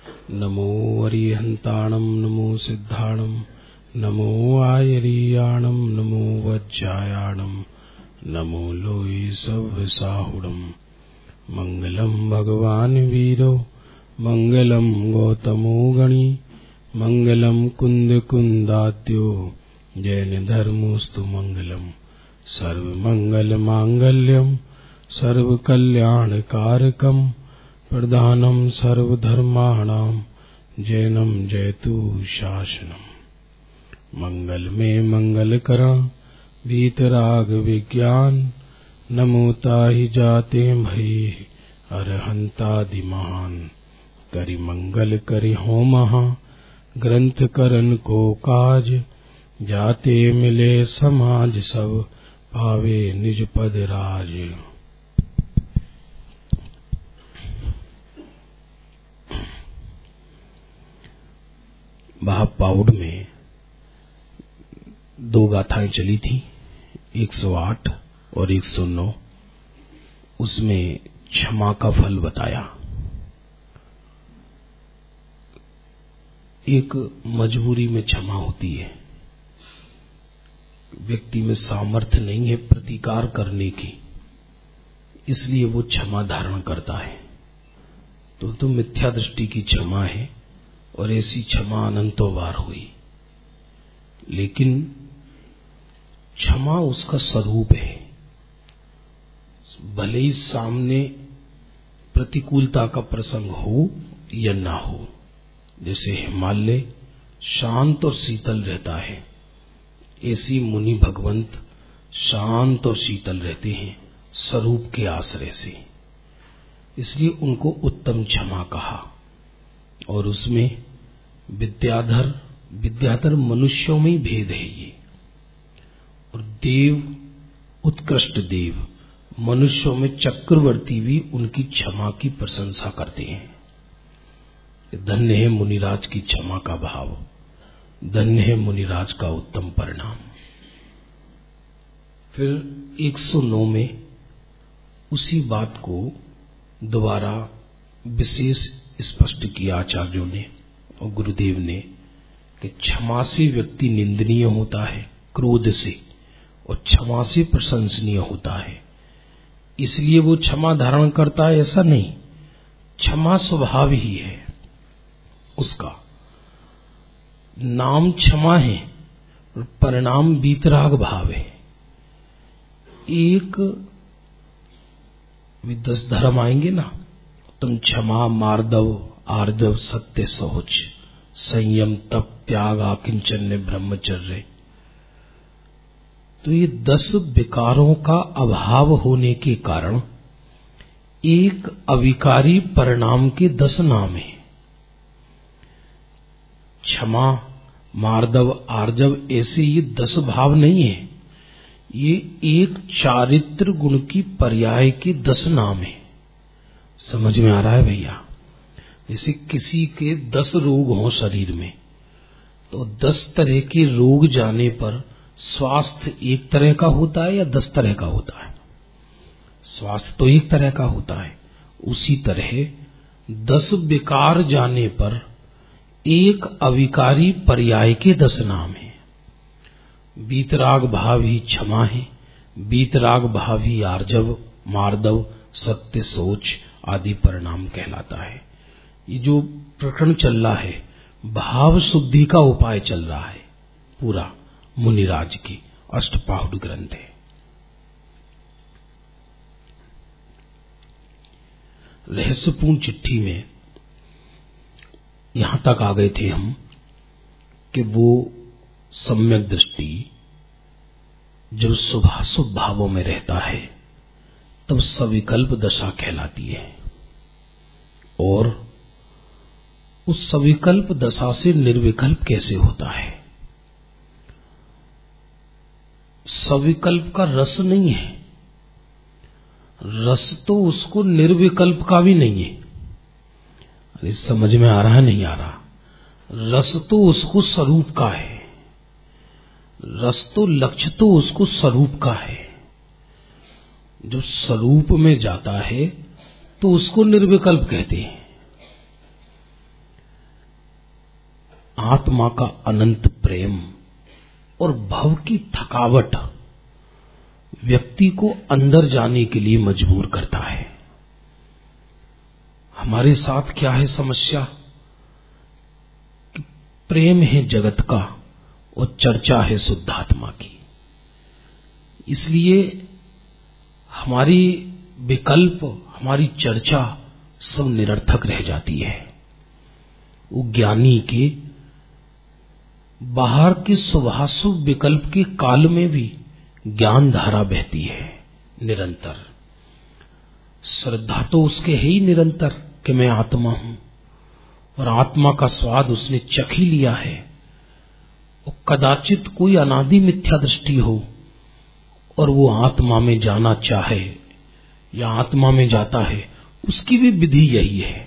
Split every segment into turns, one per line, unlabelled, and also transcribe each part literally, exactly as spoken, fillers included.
नमो अरिहन्ताणं नमो सिद्धाणं नमो आयरीयाणं नमो वज्रायाणं नमो लोई सव्यसाहुणं। मंगलम भगवान वीरो मंगलम गौतमो गणी मंगलम कुंद कुंदात्यो जैन धर्मोस्तु मंगलम। सर्वमंगल मांगल्यम सर्वकल्याणकारकम प्रधानम सर्वधर्माणां जैनम जयतु शासनम। मंगल में मंगल करण वीतराग विज्ञान नमोता ही जाते भई अरहंतादि महान। करि मंगल करि हो महा ग्रंथ करन को काज जाते मिले समाज सब पावे निज पद राज। महापाउड में दो गाथाएं चली थी, एक सौ आठ और एक सौ नौ। उसमें क्षमा का फल बताया। एक मजबूरी में क्षमा होती है, व्यक्ति में सामर्थ्य नहीं है प्रतिकार करने की, इसलिए वो क्षमा धारण करता है। तो तो मिथ्या दृष्टि की क्षमा है और ऐसी क्षमा अनंतों बार हुई। लेकिन क्षमा उसका स्वरूप है, भले ही सामने प्रतिकूलता का प्रसंग हो या ना हो। जैसे हिमालय शांत और शीतल रहता है, ऐसी मुनि भगवंत शांत और शीतल रहते हैं स्वरूप के आश्रय से, इसलिए उनको उत्तम क्षमा कहा। और उसमें विद्याधर विद्याधर मनुष्यों में ही भेद है ये, और देव उत्कृष्ट देव मनुष्यों में चक्रवर्ती भी उनकी क्षमा की प्रशंसा करते हैं। धन्य है मुनिराज की क्षमा का भाव, धन्य है मुनिराज का उत्तम परिणाम। फिर एक सौ नौ में उसी बात को दोबारा विशेष स्पष्ट किया आचार्यों ने और गुरुदेव ने कि क्षमा से व्यक्ति निंदनीय होता है क्रोध से, और क्षमा से प्रशंसनीय होता है। इसलिए वो क्षमा धारण करता है ऐसा नहीं, क्षमा स्वभाव ही है उसका। नाम क्षमा है और परिणाम वीतराग भाव है। एक दस धर्म आएंगे ना, तुम क्षमा मार्दव आर्जव सत्य सोच संयम तप त्याग आकिंचन्य ब्रह्मचर्य। तो ये दस विकारों का अभाव होने के कारण एक अविकारी परिणाम के दस नाम है। क्षमा मार्दव आर्जव ऐसे ये दस भाव नहीं है, ये एक चारित्र गुण की पर्याय के दस नाम है। समझ में आ रहा है भैया? जैसे किसी के दस रोग हों शरीर में, तो दस तरह के रोग जाने पर स्वास्थ्य एक तरह का होता है या दस तरह का होता है? स्वास्थ्य तो एक तरह का होता है। उसी तरह दस विकार जाने पर एक अविकारी पर्याय के दस नाम है। वीतराग भाव ही क्षमा है, वीतराग भाव ही आर्जव मार्दव सत्य सोच आदि परिणाम कहलाता है। ये जो प्रकरण चल रहा है भाव शुद्धि का उपाय चल रहा है, पूरा मुनिराज की अष्टपाहुड़ ग्रंथ है। रहस्यपूर्ण चिट्ठी में यहां तक आ गए थे हम कि वो सम्यक दृष्टि जब शुभाशुभ भावों में रहता है तब सविकल्प दशा कहलाती है, और उस सविकल्प दशा से निर्विकल्प कैसे होता है? सविकल्प का रस नहीं है, रस तो उसको निर्विकल्प का भी नहीं है। अरे समझ में आ रहा है नहीं आ रहा? रस तो उसको स्वरूप का है, रस तो लक्ष्य तो उसको स्वरूप का है। जो स्वरूप में जाता है तो उसको निर्विकल्प कहते हैं। आत्मा का अनंत प्रेम और भव की थकावट व्यक्ति को अंदर जाने के लिए मजबूर करता है। हमारे साथ क्या है समस्या कि प्रेम है जगत का और चर्चा है शुद्धात्मा की। इसलिए हमारी विकल्प, हमारी चर्चा सब निरर्थक रह जाती है। वो ज्ञानी के बाहर के शुभाशुभ विकल्प के काल में भी ज्ञान धारा बहती है निरंतर। श्रद्धा तो उसके है ही निरंतर कि मैं आत्मा हूं, और आत्मा का स्वाद उसने चख ही लिया है। और कदाचित कोई अनादि मिथ्या दृष्टि हो और वो आत्मा में जाना चाहे या आत्मा में जाता है, उसकी भी विधि यही है।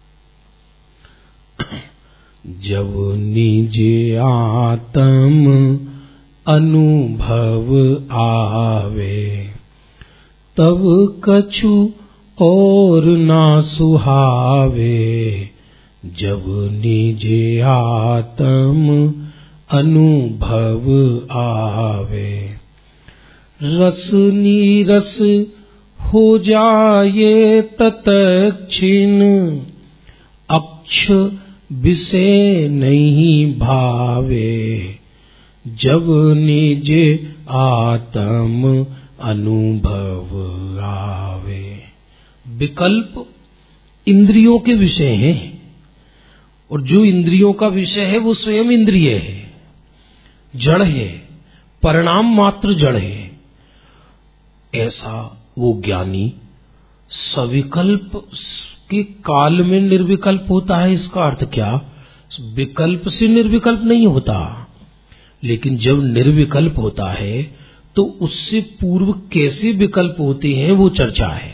जब निज आत्म अनुभव आवे, तब कछु और ना सुहावे। जब निज आत्म अनुभव आवे, रस नीरस हो जाए तत्क्षण, अक्ष विषय नहीं भावे। जब निज आत्म अनुभव आवे। विकल्प इंद्रियों के विषय हैं, और जो इंद्रियों का विषय है वो स्वयं इंद्रिय है, जड़ है, परिणाम मात्र जड़ है। ऐसा वो ज्ञानी सविकल्प के काल में निर्विकल्प होता है। इसका अर्थ क्या? विकल्प से निर्विकल्प नहीं होता, लेकिन जब निर्विकल्प होता है तो उससे पूर्व कैसे विकल्प होते हैं वो चर्चा है।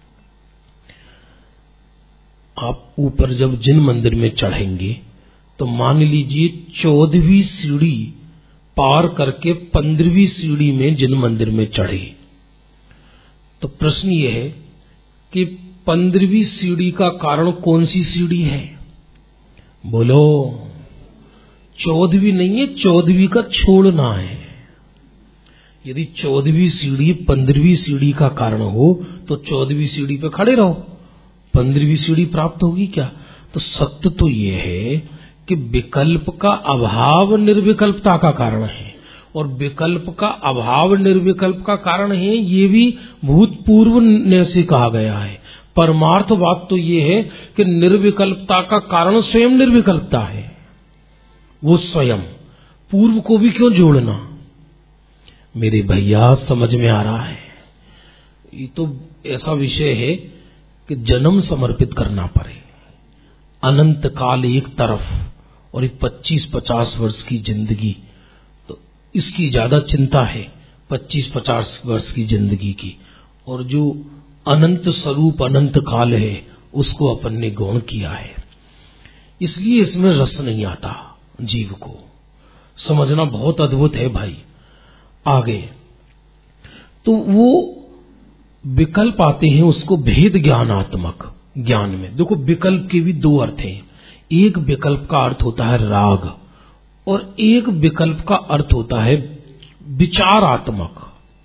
आप ऊपर जब जिन मंदिर में चढ़ेंगे तो मान लीजिए चौदहवीं सीढ़ी पार करके पंद्रहवीं सीढ़ी में जिन मंदिर में चढ़े, तो प्रश्न यह है कि पंद्रहवीं सीढ़ी का कारण कौन सी सीढ़ी है? बोलो। चौदहवीं नहीं है, चौदहवीं का छोड़ना है। यदि चौदहवीं सीढ़ी पंद्रहवीं सीढ़ी का कारण हो तो चौदहवीं सीढ़ी पे खड़े रहो, पंद्रहवीं सीढ़ी प्राप्त होगी क्या? तो सत्य तो यह है कि विकल्प का अभाव निर्विकल्पता का कारण है, और विकल्प का अभाव निर्विकल्प का कारण है, ये भी भूतपूर्व ने से कहा गया है। परमार्थ बात तो ये है कि निर्विकल्पता का कारण स्वयं निर्विकल्पता है, वो स्वयं। पूर्व को भी क्यों जोड़ना? मेरे भैया समझ में आ रहा है? ये तो ऐसा विषय है कि जन्म समर्पित करना पड़े। अनंत काल एक तरफ और एक पच्चीस पचास वर्ष की जिंदगी, तो इसकी ज्यादा चिंता है पच्चीस पचास वर्ष की जिंदगी की। और जो अनंत स्वरूप अनंत काल है उसको अपन ने गौण किया है, इसलिए इसमें रस नहीं आता। जीव को समझना बहुत अद्भुत है भाई। आगे तो वो विकल्प आते हैं, उसको भेद ज्ञानात्मक ज्ञान में। देखो विकल्प के भी दो अर्थ हैं। एक विकल्प का अर्थ होता है राग, और एक विकल्प का अर्थ होता है विचारात्मक।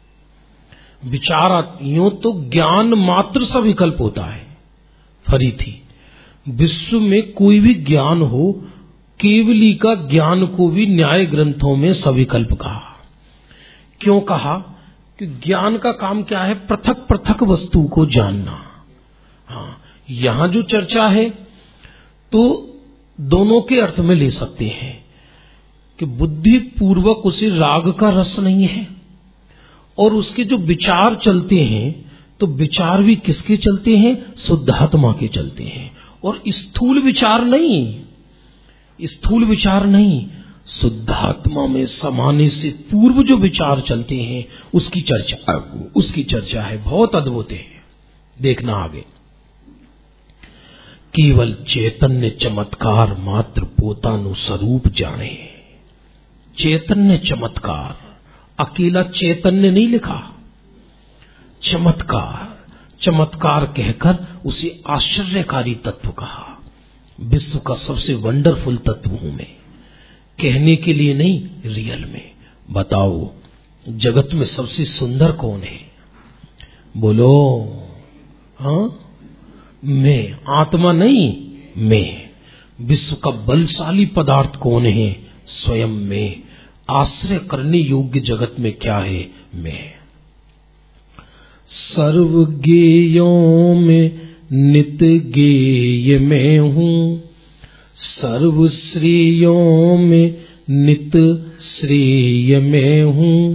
विचार यूं तो ज्ञान मात्र सा विकल्प होता है। फरी थी विश्व में कोई भी ज्ञान हो, केवली का ज्ञान को भी न्याय ग्रंथों में सविकल्प कहा। क्यों कहा? कि ज्ञान का काम क्या है? पृथक पृथक वस्तु को जानना। हाँ, यहां जो चर्चा है तो दोनों के अर्थ में ले सकते हैं कि बुद्धि पूर्वक उसे राग का रस नहीं है, और उसके जो विचार चलते हैं तो विचार भी किसके चलते हैं? शुद्धात्मा के चलते हैं। और स्थूल विचार नहीं, स्थूल विचार नहीं, शुद्धात्मा में समाने से पूर्व जो विचार चलते हैं उसकी चर्चा उसकी चर्चा है। बहुत अद्भुत है, देखना आगे। केवल चैतन्य चमत्कार मात्र पोतानु स्वरूप जाने। चैतन्य चमत्कार, अकेला चैतन्य नहीं लिखा, चमत्कार। चमत्कार कहकर उसे आश्चर्यकारी तत्व कहा। विश्व का सबसे वंडरफुल तत्व हूं मैं, कहने के लिए नहीं, रियल में। बताओ जगत में सबसे सुंदर कौन है? बोलो। हाँ, मैं। आत्मा नहीं, मैं। विश्व का बलशाली पदार्थ कौन है? स्वयं में। आश्रय करने योग्य जगत में क्या है? मैं। सर्व गेयों में नित गेय मैं हूं, सर्व श्रेयों में नित श्रेय मैं हूं,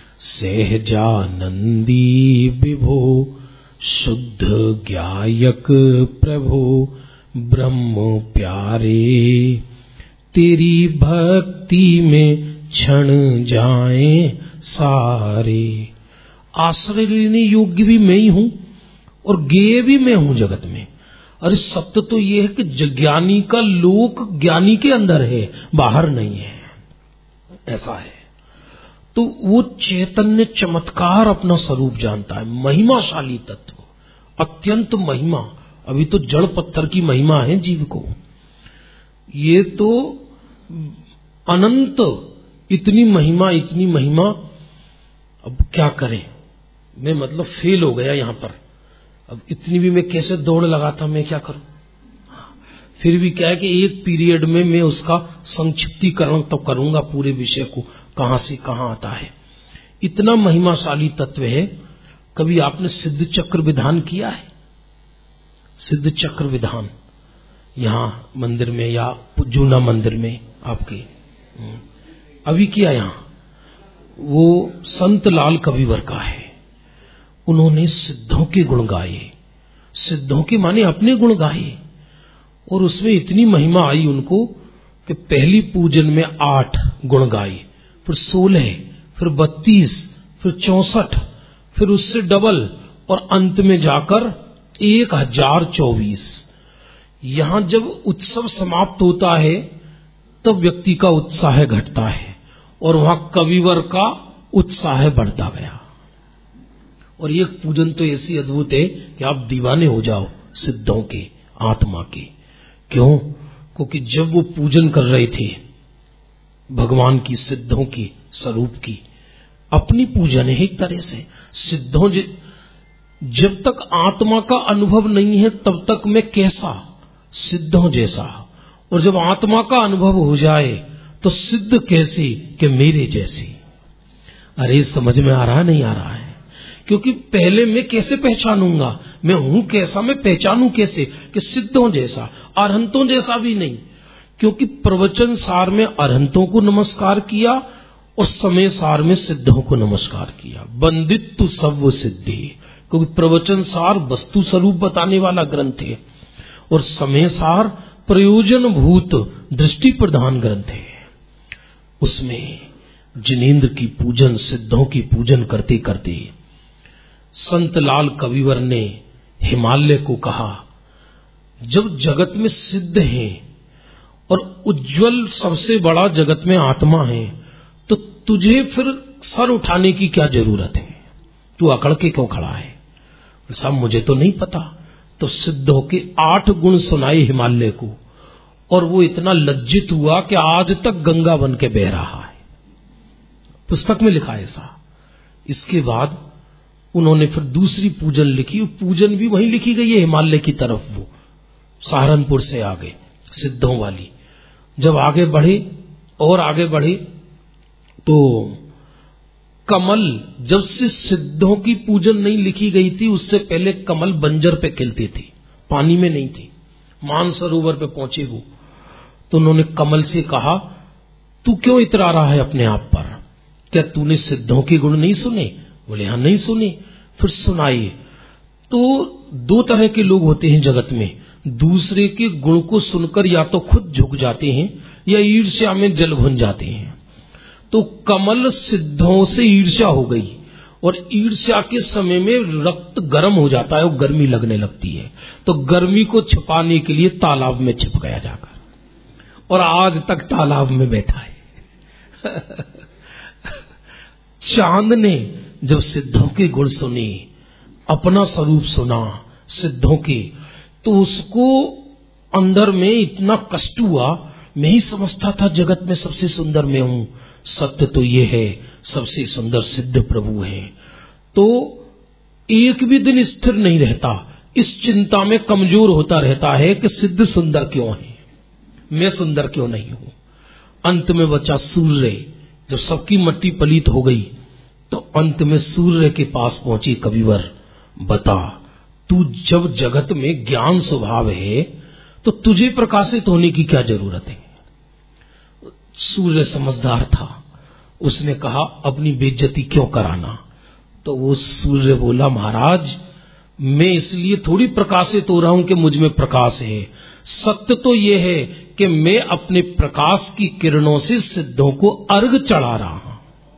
सहजानंदी विभो शुद्ध ज्ञायक प्रभो ब्रह्म प्यारे, तेरी भक्ति में क्षण जाए सारे। आश्रय लेने योग्य भी मैं ही हूं और गेय भी मैं हूं जगत में। अरे सत्य तो यह है कि ज्ञानी का लोक ज्ञानी के अंदर है, बाहर नहीं है। ऐसा है। तो वो चैतन्य चमत्कार अपना स्वरूप जानता है, महिमाशाली तत्व, अत्यंत महिमा। अभी तो जड़ पत्थर की महिमा है जीव को, ये तो अनंत। इतनी महिमा, इतनी महिमा। अब क्या करें, मैं मतलब फेल हो गया यहां पर। अब इतनी भी मैं कैसे दौड़ लगाता, मैं क्या करूं? फिर भी क्या है कि एक पीरियड में मैं उसका संक्षिप्तीकरण तो करूंगा, पूरे विषय को कहां से कहां आता है। इतना महिमाशाली तत्व है। कभी आपने सिद्ध चक्र विधान किया है? सिद्ध चक्र विधान यहां मंदिर में या जूना मंदिर में आपके अभी किया। यहां वो संत लाल कविवर का है। उन्होंने सिद्धों के गुण गाए, सिद्धों के माने अपने गुण गाए, और उसमें इतनी महिमा आई उनको कि पहली पूजन में आठ गुण गाए, फिर सोलह, फिर बत्तीस, फिर चौसठ, फिर उससे डबल, और अंत में जाकर एक हजार चौबीस। यहां जब उत्सव समाप्त होता है तब व्यक्ति का उत्साह घटता है और वहां कविवर का उत्साह बढ़ता गया। और एक पूजन तो ऐसी अद्भुत है कि आप दीवाने हो जाओ सिद्धों के, आत्मा के। क्यों? क्योंकि जब वो पूजन कर रहे थे भगवान की, सिद्धों की स्वरूप की, अपनी पूजन है एक तरह से। सिद्धों जब तक आत्मा का अनुभव नहीं है तब तक मैं कैसा? सिद्धों जैसा। और जब आत्मा का अनुभव हो जाए तो सिद्ध कैसे? कि मेरे जैसे। अरे समझ में आ रहा नहीं आ रहा है? क्योंकि पहले मैं कैसे पहचानूंगा, मैं हूं कैसा, मैं पहचानूं कैसे? कि सिद्धों जैसा, अरहंतों जैसा भी नहीं। क्योंकि प्रवचन सार में अरहंतों को नमस्कार किया और समय सार में सिद्धों को नमस्कार किया। बंदित तु सब सिद्धि, क्योंकि प्रवचन सार वस्तु स्वरूप बताने वाला ग्रंथ है और समय सार प्रयोजन भूत दृष्टि प्रधान ग्रंथ है। उसमें जिनेन्द्र की पूजन, सिद्धों की पूजन करते करते संत लाल कविवर ने हिमालय को कहा, जब जगत में सिद्ध हैं और उज्जवल सबसे बड़ा जगत में आत्मा है, तो तुझे फिर सर उठाने की क्या जरूरत है? तू अकड़ के क्यों खड़ा है? साहब मुझे तो नहीं पता। तो सिद्धों के आठ गुण सुनाए हिमालय को, और वो इतना लज्जित हुआ कि आज तक गंगा बन के बह रहा है। पुस्तक में लिखा है ऐसा। इसके बाद उन्होंने फिर दूसरी पूजन लिखी। पूजन भी वहीं लिखी गई है हिमालय की तरफ, वो सहारनपुर से आगे सिद्धों वाली। जब आगे बढ़े और आगे बढ़े तो कमल, जब से सिद्धों की पूजन नहीं लिखी गई थी उससे पहले कमल बंजर पे खिलती थी, पानी में नहीं थी। मानसरोवर पे पहुंचे वो, तो उन्होंने कमल से कहा, तू क्यों इतरा रहा है अपने आप पर? क्या तूने सिद्धों के गुण नहीं सुने? बोले हाँ नहीं सुने। फिर सुनाइए। तो दो तरह के लोग होते हैं जगत में, दूसरे के गुण को सुनकर या तो खुद झुक जाते हैं या ईर्ष्या में जल भुन जाते हैं। तो कमल सिद्धों से ईर्ष्या हो गई, और ईर्ष्या के समय में रक्त गर्म हो जाता है और गर्मी लगने लगती है। तो गर्मी को छिपाने के लिए तालाब में छिप गया जाकर, और आज तक तालाब में बैठा है। चांद ने जब सिद्धों के गुण सुने, अपना स्वरूप सुना सिद्धों के, तो उसको अंदर में इतना कष्ट हुआ मैं ही समझता था जगत में सबसे सुंदर मैं हूं, सत्य तो ये है सबसे सुंदर सिद्ध प्रभु है। तो एक भी दिन स्थिर नहीं रहता, इस चिंता में कमजोर होता रहता है कि सिद्ध सुंदर क्यों है, मैं सुंदर क्यों नहीं हूं। अंत में बचा सूर्य। जब सबकी मट्टी पलीत हो गई तो अंत में सूर्य के पास पहुंची, कविवर बता तू जब जगत में ज्ञान स्वभाव है तो तुझे प्रकाशित होने की क्या जरूरत है। सूर्य समझदार था, उसने कहा अपनी बेइज्जती क्यों कराना। तो वो सूर्य बोला, महाराज मैं इसलिए थोड़ी प्रकाशित हो रहा हूं कि मुझ में प्रकाश है, सत्य तो ये है कि मैं अपने प्रकाश की किरणों से सिद्धों को अर्घ चढ़ा रहा हूं।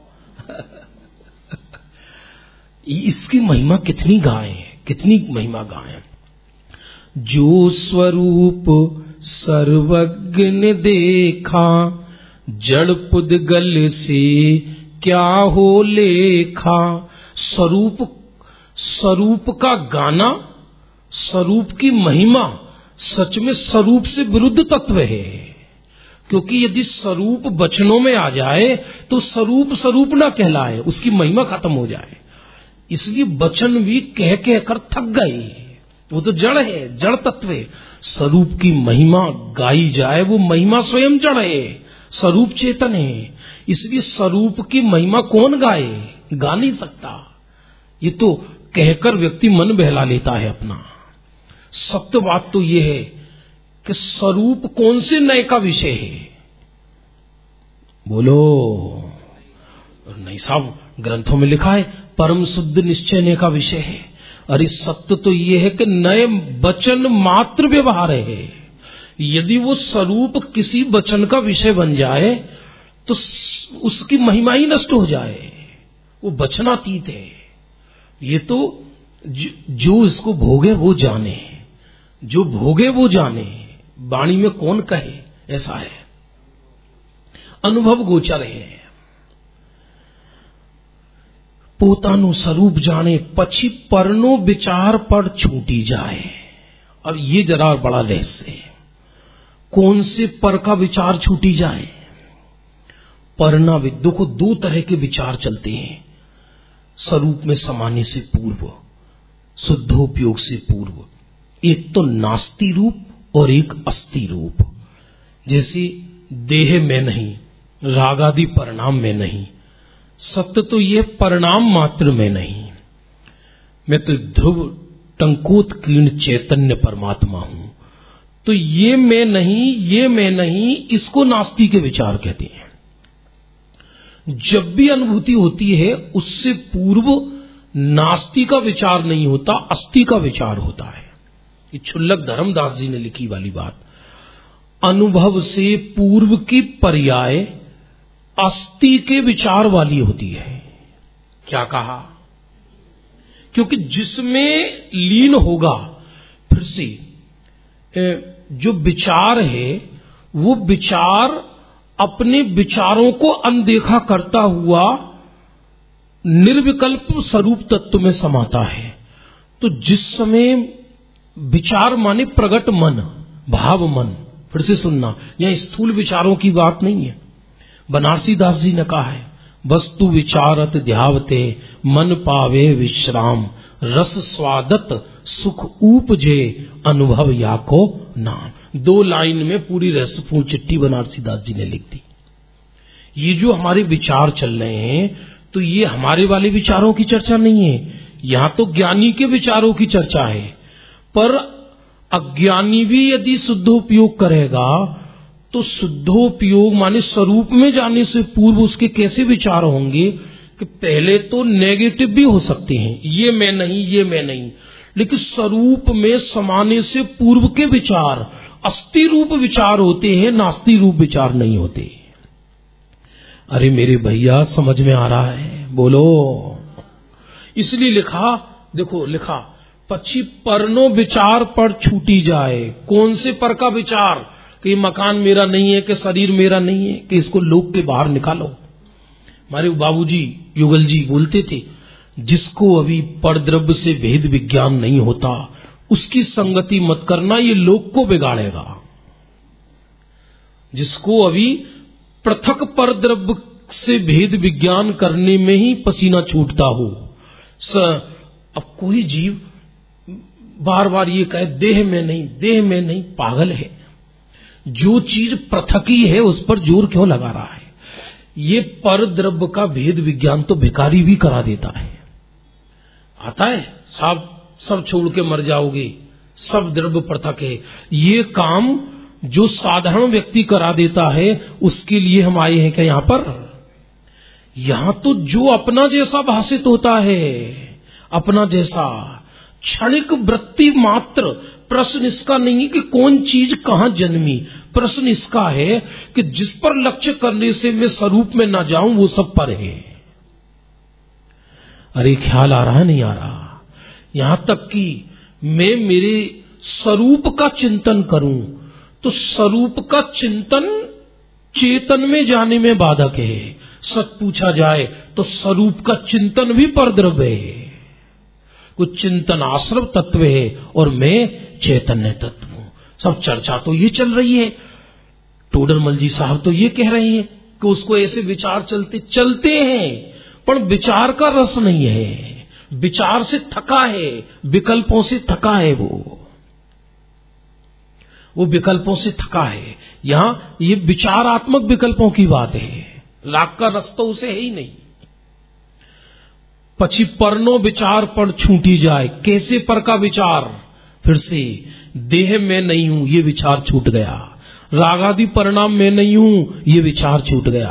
इसकी महिमा कितनी गाएं, कितनी महिमा गाएं। जो स्वरूप सर्वज्ञ ने देखा, जड़ पुद्गल से क्या हो लेखा। स्वरूप स्वरूप का गाना, स्वरूप की महिमा सच में स्वरूप से विरुद्ध तत्व है। क्योंकि यदि स्वरूप वचनों में आ जाए तो स्वरूप स्वरूप ना कहलाए, उसकी महिमा खत्म हो जाए। इसलिए वचन भी कह कह कर थक गए, वो तो जड़ है, जड़ तत्व है। स्वरूप की महिमा गाई जाए, वो महिमा स्वयं जड़ है, स्वरूप चेतन है। इसलिए स्वरूप की महिमा कौन गाए, गा नहीं सकता। ये तो कहकर व्यक्ति मन बहला लेता है अपना। सत्य बात तो ये है कि स्वरूप कौन से नए का विषय है, बोलो। नहीं साहब, ग्रंथों में लिखा है परम शुद्ध निश्चय नए का विषय है। अरे सत्य तो ये है कि नए वचन मात्र व्यवहार है। यदि वो स्वरूप किसी वचन का विषय बन जाए तो उसकी महिमा ही नष्ट हो जाए, वो वचनातीत है। ये तो जो इसको भोगे वो जाने, जो भोगे वो जाने, वाणी में कौन कहे, ऐसा है, अनुभव गोचर है। पोतानु स्वरूप जाने पछी परनो विचार पर छूटी जाए। अब ये जरा बड़ा रहस्य है, कौन से पर का विचार छूटी जाए। परना विद्दों को दो तरह के विचार चलते हैं, स्वरूप में समाने से पूर्व, शुद्धोपयोग से पूर्व। एक तो नास्ति रूप और एक अस्ति रूप। जैसे देह में नहीं, रागादि परिणाम में नहीं। सत्य तो यह परिणाम मात्र में नहीं, मैं तो ध्रुव टंकोत्कीर्ण चैतन्य परमात्मा हूं। तो ये मैं नहीं, ये मैं नहीं, इसको नास्ति के विचार कहते हैं। जब भी अनुभूति होती है उससे पूर्व नास्ति का विचार नहीं होता, अस्ति का विचार होता है। ये क्षुल्लक धर्मदास जी ने लिखी वाली बात। अनुभव से पूर्व की पर्याय अस्ति के विचार वाली होती है। क्या कहा? क्योंकि जिसमें लीन होगा, फिर से जो विचार है वो विचार अपने विचारों को अनदेखा करता हुआ निर्विकल्प स्वरूप तत्व में समाता है। तो जिस समय विचार माने प्रगट मन, भाव मन, फिर से सुनना, यह स्थूल विचारों की बात नहीं है। बनारसी दास जी ने कहा है, वस्तु विचारत ध्यावते मन पावे विश्राम, रस स्वादत सुख उपजे अनुभव याको नाम। दो लाइन में पूरी रसपूर्ण चिट्ठी बनारसी दास जी ने लिख दी। ये जो हमारे विचार चल रहे हैं, तो ये हमारे वाले विचारों की चर्चा नहीं है, यहां तो ज्ञानी के विचारों की चर्चा है। पर अज्ञानी भी यदि शुद्धोपयोग करेगा तो शुद्धोपयोग माने स्वरूप में जाने से पूर्व उसके कैसे विचार होंगे कि पहले तो नेगेटिव भी हो सकते हैं, ये मैं नहीं, ये मैं नहीं, लेकिन स्वरूप में समाने से पूर्व के विचार अस्ति रूप विचार होते हैं, नास्ति रूप विचार नहीं होते। अरे मेरे भैया समझ में आ रहा है, बोलो। इसलिए लिखा, देखो लिखा, पक्षी परनो विचार पर छूटी जाए। कौन से पर का विचार? कि मकान मेरा नहीं है, कि शरीर मेरा नहीं है, कि इसको लोक के बाहर निकालो। हमारे बाबूजी युगल जी बोलते थे, जिसको अभी परद्रव्य से भेद विज्ञान नहीं होता उसकी संगति मत करना, ये लोक को बिगाड़ेगा। जिसको अभी पृथक पर द्रव्य से भेद विज्ञान करने में ही पसीना छूटता हो। स अब कोई जीव बार बार ये कहे देह में नहीं, देह में नहीं, पागल है। जो चीज पृथक ही है उस पर जोर क्यों लगा रहा है? ये पर द्रव्य का भेद विज्ञान तो भिखारी भी करा देता है। आता है साहब सब छोड़ के मर जाओगे, सब द्रव्य पृथक है। ये काम जो साधारण व्यक्ति करा देता है उसके लिए हम आए हैं क्या यहां पर? यहां तो जो अपना जैसा भाषित होता है, अपना जैसा क्षणिक वृत्ति मात्र। प्रश्न इसका नहीं है कि कौन चीज कहां जन्मी, प्रश्न इसका है कि जिस पर लक्ष्य करने से मैं स्वरूप में ना जाऊं वो सब पर है। अरे ख्याल आ रहा है नहीं आ रहा? यहां तक कि मैं मेरे स्वरूप का चिंतन करूं तो स्वरूप का चिंतन चेतन में जाने में बाधक है। सच पूछा जाए तो स्वरूप का चिंतन भी परद्रव्य है। कुछ चिंतन आश्रव तत्व है और मैं चैतन्य तत्व हूं। सब चर्चा तो ये चल रही है। टोडरमल जी साहब तो ये कह रहे हैं कि उसको ऐसे विचार चलते चलते हैं, पर विचार का रस नहीं है, विचार से थका है, विकल्पों से थका है। वो वो विकल्पों से थका है। यहां ये विचारात्मक विकल्पों की बात है। राग का रस तो उसे है ही नहीं। पची परनो विचार पर छूटी जाए। कैसे पर का विचार? फिर से देह में नहीं हूं ये विचार छूट गया, रागादि परिणाम में नहीं हूं ये विचार छूट गया।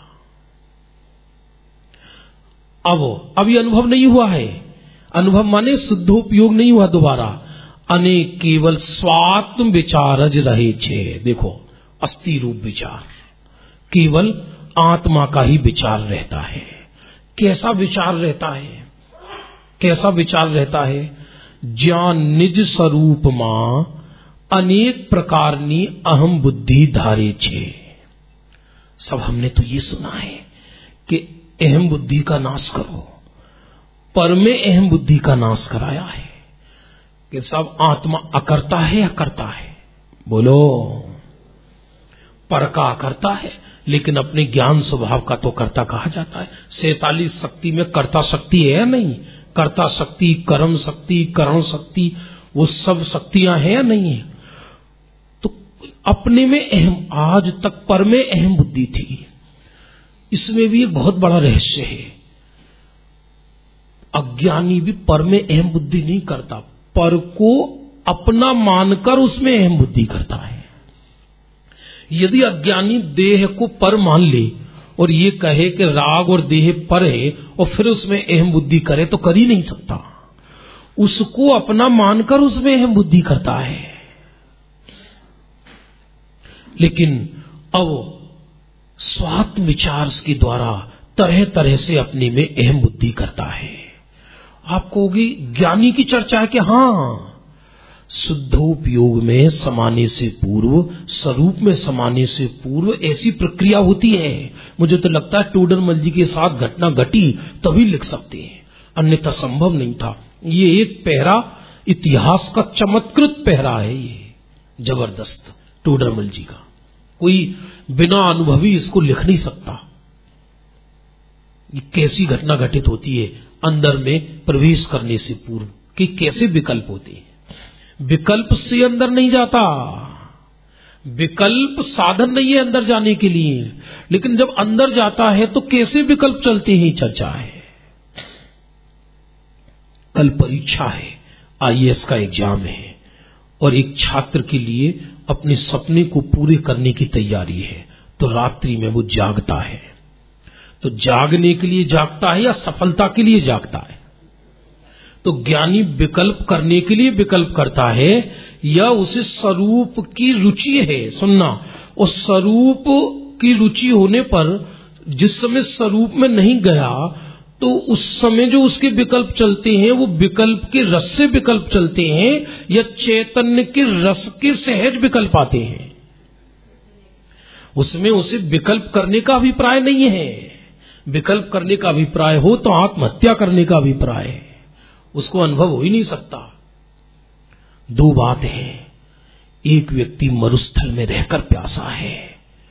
अब अब ये अनुभव नहीं हुआ है। अनुभव माने शुद्धोपयोग नहीं हुआ दोबारा। अनेक केवल स्वात्म विचारज रहे छे। देखो अस्थि रूप विचार, केवल आत्मा का ही विचार रहता है। कैसा विचार रहता है? कैसा विचार रहता है? ज्ञान निज स्वरूप मां अनेक प्रकारनी अहम बुद्धि धारे छे। सब हमने तो ये सुना है कि अहम बुद्धि का नाश करो, पर में अहम बुद्धि का नाश कराया है कि सब आत्मा अकर्ता है, अकर्ता है। बोलो, पर का अकर्ता है लेकिन अपने ज्ञान स्वभाव का तो कर्ता कहा जाता है। सैतालीस शक्ति में कर्ता शक्ति है या नहीं? कर्ता शक्ति, कर्म शक्ति, करण शक्ति, वो सब शक्तियां हैं या नहीं है? तो अपने में अहम, आज तक पर में अहम बुद्धि थी। इसमें भी एक बहुत बड़ा रहस्य है। अज्ञानी भी पर में अहम बुद्धि नहीं करता, पर को अपना मानकर उसमें अहम बुद्धि करता है। यदि अज्ञानी देह को पर मान ले और ये कहे कि राग और देह पर है और फिर उसमें अहम बुद्धि करे तो कर ही नहीं सकता। उसको अपना मानकर उसमें अहम बुद्धि करता है। लेकिन अब स्वात्म विचार के द्वारा तरह तरह से अपने में अहम बुद्धि करता है। आप कहोगे ज्ञानी की चर्चा है कि हां, शुद्धोपयोग में समाने से पूर्व, स्वरूप में समाने से पूर्व ऐसी प्रक्रिया होती है। मुझे तो लगता है टोडरमल जी के साथ घटना घटी तभी लिख सकते हैं, अन्यथा संभव नहीं था। ये एक पहरा इतिहास का चमत्कृत पहरा है, ये जबरदस्त टोडरमल जी का। कोई बिना अनुभवी इसको लिख नहीं सकता। ये कैसी घटना घटित होती है अंदर में प्रवेश करने से पूर्व, कि कैसे विकल्प होते हैं। विकल्प से अंदर नहीं जाता, विकल्प साधन नहीं है अंदर जाने के लिए, लेकिन जब अंदर जाता है तो कैसे विकल्प चलते हैं चर्चा है। कल परीक्षा है, आई ए एस का एग्जाम है और एक छात्र के लिए अपने सपने को पूरे करने की तैयारी है, तो रात्रि में वो जागता है। तो जागने के लिए जागता है या सफलता के लिए जागता है? तो ज्ञानी विकल्प करने के लिए विकल्प करता है या उसे स्वरूप की रुचि है? सुनना, उस स्वरूप की रुचि होने पर जिस समय स्वरूप में नहीं गया तो उस समय जो उसके विकल्प चलते हैं वो विकल्प के रस से विकल्प चलते हैं या चैतन्य के रस के सहज विकल्प आते हैं? उसमें उसे विकल्प करने का अभिप्राय नहीं है। विकल्प करने का अभिप्राय हो तो आत्महत्या करने का अभिप्राय है, उसको अनुभव हो ही नहीं सकता। दो बातें हैं, एक व्यक्ति मरुस्थल में रहकर प्यासा है,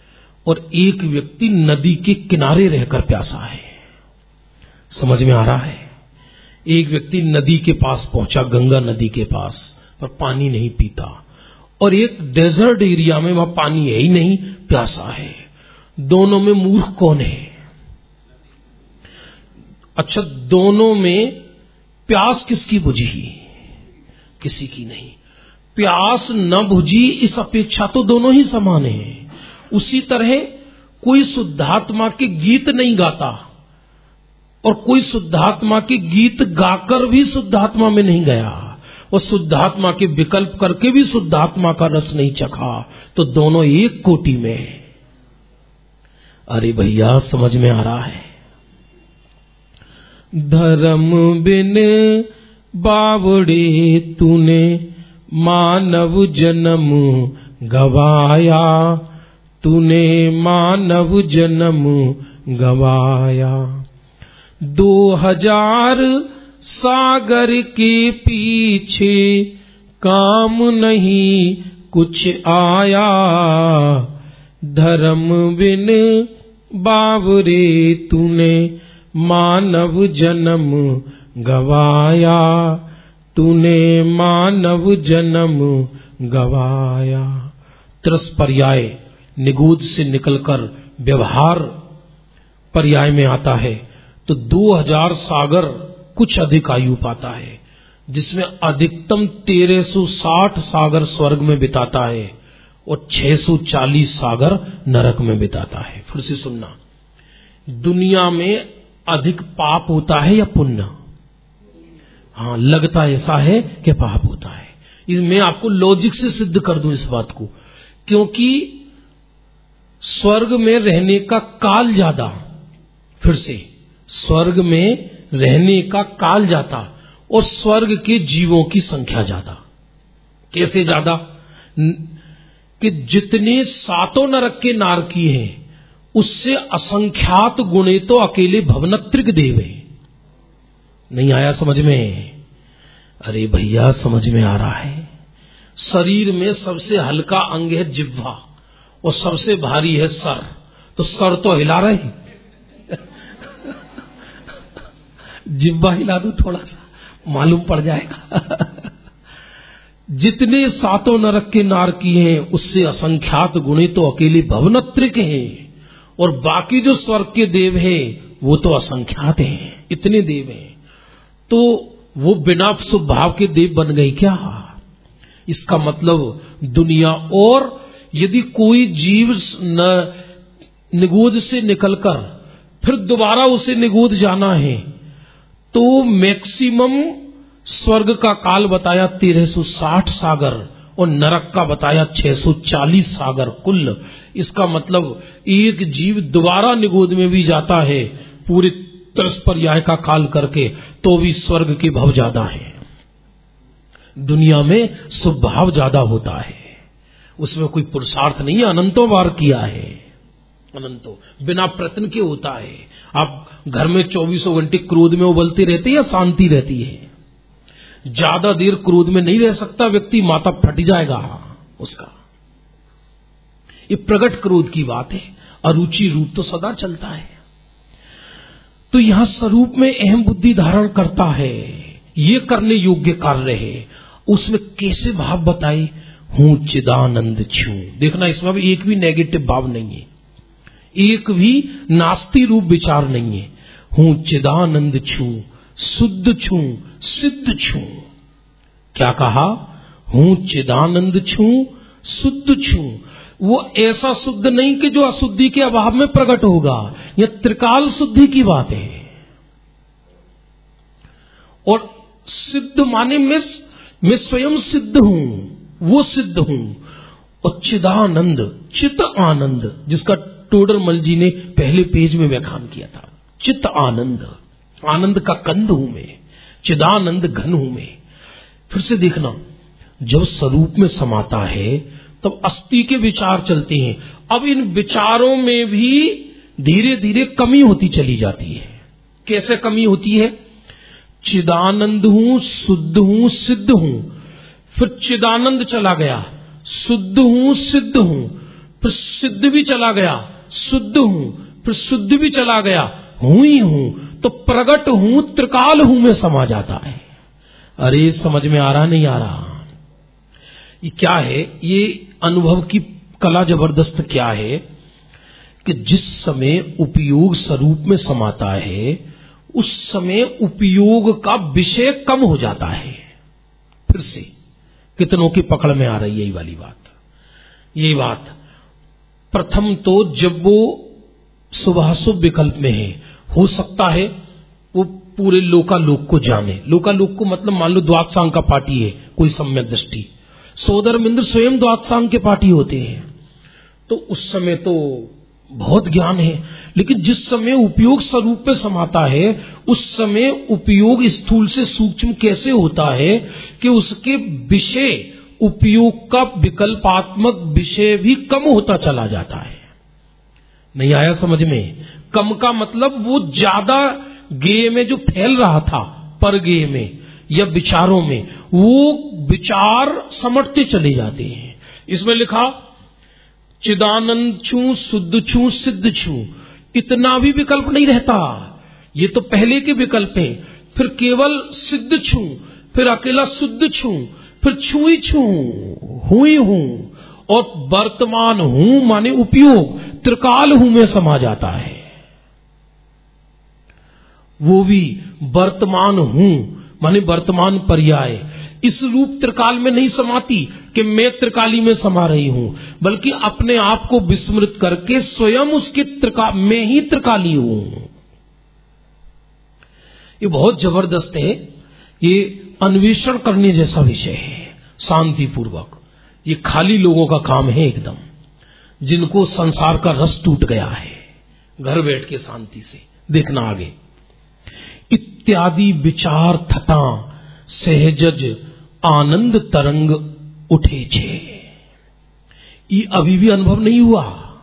और एक व्यक्ति नदी के किनारे रहकर प्यासा है। समझ में आ रहा है? एक व्यक्ति नदी के पास पहुंचा, गंगा नदी के पास, पर पानी नहीं पीता, और एक डेजर्ट एरिया में वहां पानी है ही नहीं, प्यासा है। दोनों में मूर्ख कौन है? अच्छा, दोनों में प्यास किसकी बुझी? किसी की नहीं। प्यास न बुझी इस अपेक्षा तो दोनों ही समान हैं। उसी तरह कोई शुद्धात्मा के गीत नहीं गाता और कोई शुद्धात्मा के गीत गाकर भी शुद्धात्मा में नहीं गया, और शुद्धात्मा के विकल्प करके भी शुद्धात्मा का रस नहीं चखा, तो दोनों एक कोटि में। अरे भैया, समझ में आ रहा है? धर्म बिन बावड़े तूने मानव जन्म गवाया, तूने मानव जन्म गवाया। दो हजार सागर के पीछे काम नहीं कुछ आया, धर्म बिन बावरे तूने मानव जन्म गवाया, तूने मानव जन्म गवाया। त्रस पर्याय निगूढ़ से निकलकर व्यवहार पर्याय में आता है, तो दो हजार सागर कुछ अधिक आयु पाता है, जिसमें अधिकतम तेरह सौ साठ सागर स्वर्ग में बिताता है और छह सौ चालीस सागर नरक में बिताता है। फिर से सुनना, दुनिया में अधिक पाप होता है या पुण्य? हाँ, लगता ऐसा है कि पाप होता है। मैं आपको लॉजिक से सिद्ध कर दूं इस बात को, क्योंकि स्वर्ग में रहने का काल ज्यादा, फिर से स्वर्ग में रहने का काल ज्यादा और स्वर्ग के जीवों की संख्या ज्यादा। कैसे ज्यादा? कि जितने सातों नरक के नारकी हैं उससे असंख्यात गुणे तो अकेले भवनत्रिक देव है। नहीं आया समझ में? अरे भैया, समझ में आ रहा है? शरीर में सबसे हल्का अंग है जिह्वा और सबसे भारी है सर, तो सर तो हिला रहे जिह्वा हिला दो थोड़ा सा, मालूम पड़ जाएगा। जितने सातों नरक के नारकी हैं उससे असंख्यात गुणे तो अकेले भवनत्रिक हैं, और बाकी जो स्वर्ग के देव हैं वो तो असंख्यात हैं, इतने देव हैं। तो वो बिना स्वभाव के देव बन गए क्या? इसका मतलब दुनिया, और यदि कोई जीव न निगूढ़ से निकलकर फिर दोबारा उसे निगूढ़ जाना है, तो मैक्सिमम स्वर्ग का काल बताया तेरह सौ साठ सागर और नरक का बताया छह सौ चालीस सागर कुल। इसका मतलब एक जीव दोबारा निगूढ़ में भी जाता है पूरे त्रस पर्याय का काल करके, तो भी स्वर्ग के भाव ज्यादा है। दुनिया में स्वभाव ज्यादा होता है, उसमें कोई पुरुषार्थ नहीं है, अनंतों बार किया है, अनंतो बिना प्रयत्न के होता है। आप घर में चौबीसों घंटे क्रोध में उबलते रहते या शांति रहती है? ज्यादा देर क्रोध में नहीं रह सकता व्यक्ति, माथा फट जाएगा उसका। ये प्रगट क्रोध की बात है, अरुचि रूप तो सदा चलता है। तो यहां स्वरूप में अहम बुद्धि धारण करता है, ये करने योग्य कार्य है। उसमें कैसे भाव बताए? हूं चिदानंद छू। देखना, इसमें भी एक भी नेगेटिव भाव नहीं है, एक भी नास्ति रूप विचार नहीं है। हूं चिदानंद छू, शुद्ध छू, सिद्ध छू। क्या कहा? हूं चिदानंद छू, शुद्ध छू। वो ऐसा शुद्ध नहीं कि जो अशुद्धि के अभाव में प्रकट होगा, यह त्रिकाल शुद्धि की बात है। और सिद्ध माने मैं मैं स्वयं सिद्ध हूं, वो सिद्ध हूं। और चिदानंद, चित आनंद, जिसका टोडरमल जी ने पहले पेज में व्याख्यान किया था। चित आनंद, आनंद का कंद हूं मैं, चिदानंद घन हूं मैं। फिर से देखना, जब स्वरूप में समाता है तब अस्थि के विचार चलते हैं। अब इन विचारों में भी धीरे धीरे कमी होती चली जाती है। कैसे कमी होती है? चिदानंद हूं, शुद्ध हूं, सिद्ध हूं, फिर चिदानंद चला गया, शुद्ध हूं, सिद्ध हूं, फिर सिद्ध भी चला गया, शुद्ध हूं, फिर शुद्ध भी चला गया, हूं ही हूं, तो प्रगट हूं, त्रिकाल हूं में समा जाता है। अरे समझ में आ रहा नहीं आ रहा? ये क्या है? ये अनुभव की कला जबरदस्त क्या है कि जिस समय उपयोग स्वरूप में समाता है उस समय उपयोग का विषय कम हो जाता है। फिर से कितनों की पकड़ में आ रही है यही वाली बात? यही बात प्रथम तो जब वो शुभाशुभ विकल्प में है, हो सकता है वो पूरे लोकालोक को जाने। लोकालोक को मतलब मान लो द्वादशांग का पाठी है कोई सम्यक दृष्टि, सोदरमिंद्र स्वयं द्वादशांग के पाठी होते हैं, तो उस समय तो बहुत ज्ञान है। लेकिन जिस समय उपयोग स्वरूप में समाता है उस समय उपयोग स्थूल से सूक्ष्म कैसे होता है कि उसके विषय, उपयोग का विकल्पात्मक विषय भी कम होता चला जाता है। नहीं आया समझ में? कम का मतलब वो ज्यादा गेय में जो फैल रहा था पर गेय में या विचारों में, वो विचार समटते चले जाते हैं। इसमें लिखा चिदानंद छू, शुद्ध छू, सिद्ध छू, इतना भी विकल्प नहीं रहता। ये तो पहले के विकल्प हैं। फिर केवल सिद्ध छू, फिर अकेला शुद्ध छू, फिर छू ही छू, हूं ही हूं, और वर्तमान हूं माने उपयोग, त्रिकाल हूं में समा जाता है। वो भी वर्तमान हूं माने वर्तमान पर्याय इस रूप त्रिकाल में नहीं समाती कि मैं त्रिकाली में समा रही हूं, बल्कि अपने आप को विस्मृत करके स्वयं उसके त्रिकाल में ही त्रिकाली हूं। ये बहुत जबरदस्त है। ये अन्वेषण करने जैसा विषय है, शांति पूर्वक। ये खाली लोगों का काम है एकदम, जिनको संसार का रस टूट गया है, घर बैठ के शांति से देखना आगे। इत्यादि विचार थता सहजज आनंद तरंग उठे छे। ये अभी भी अनुभव नहीं हुआ,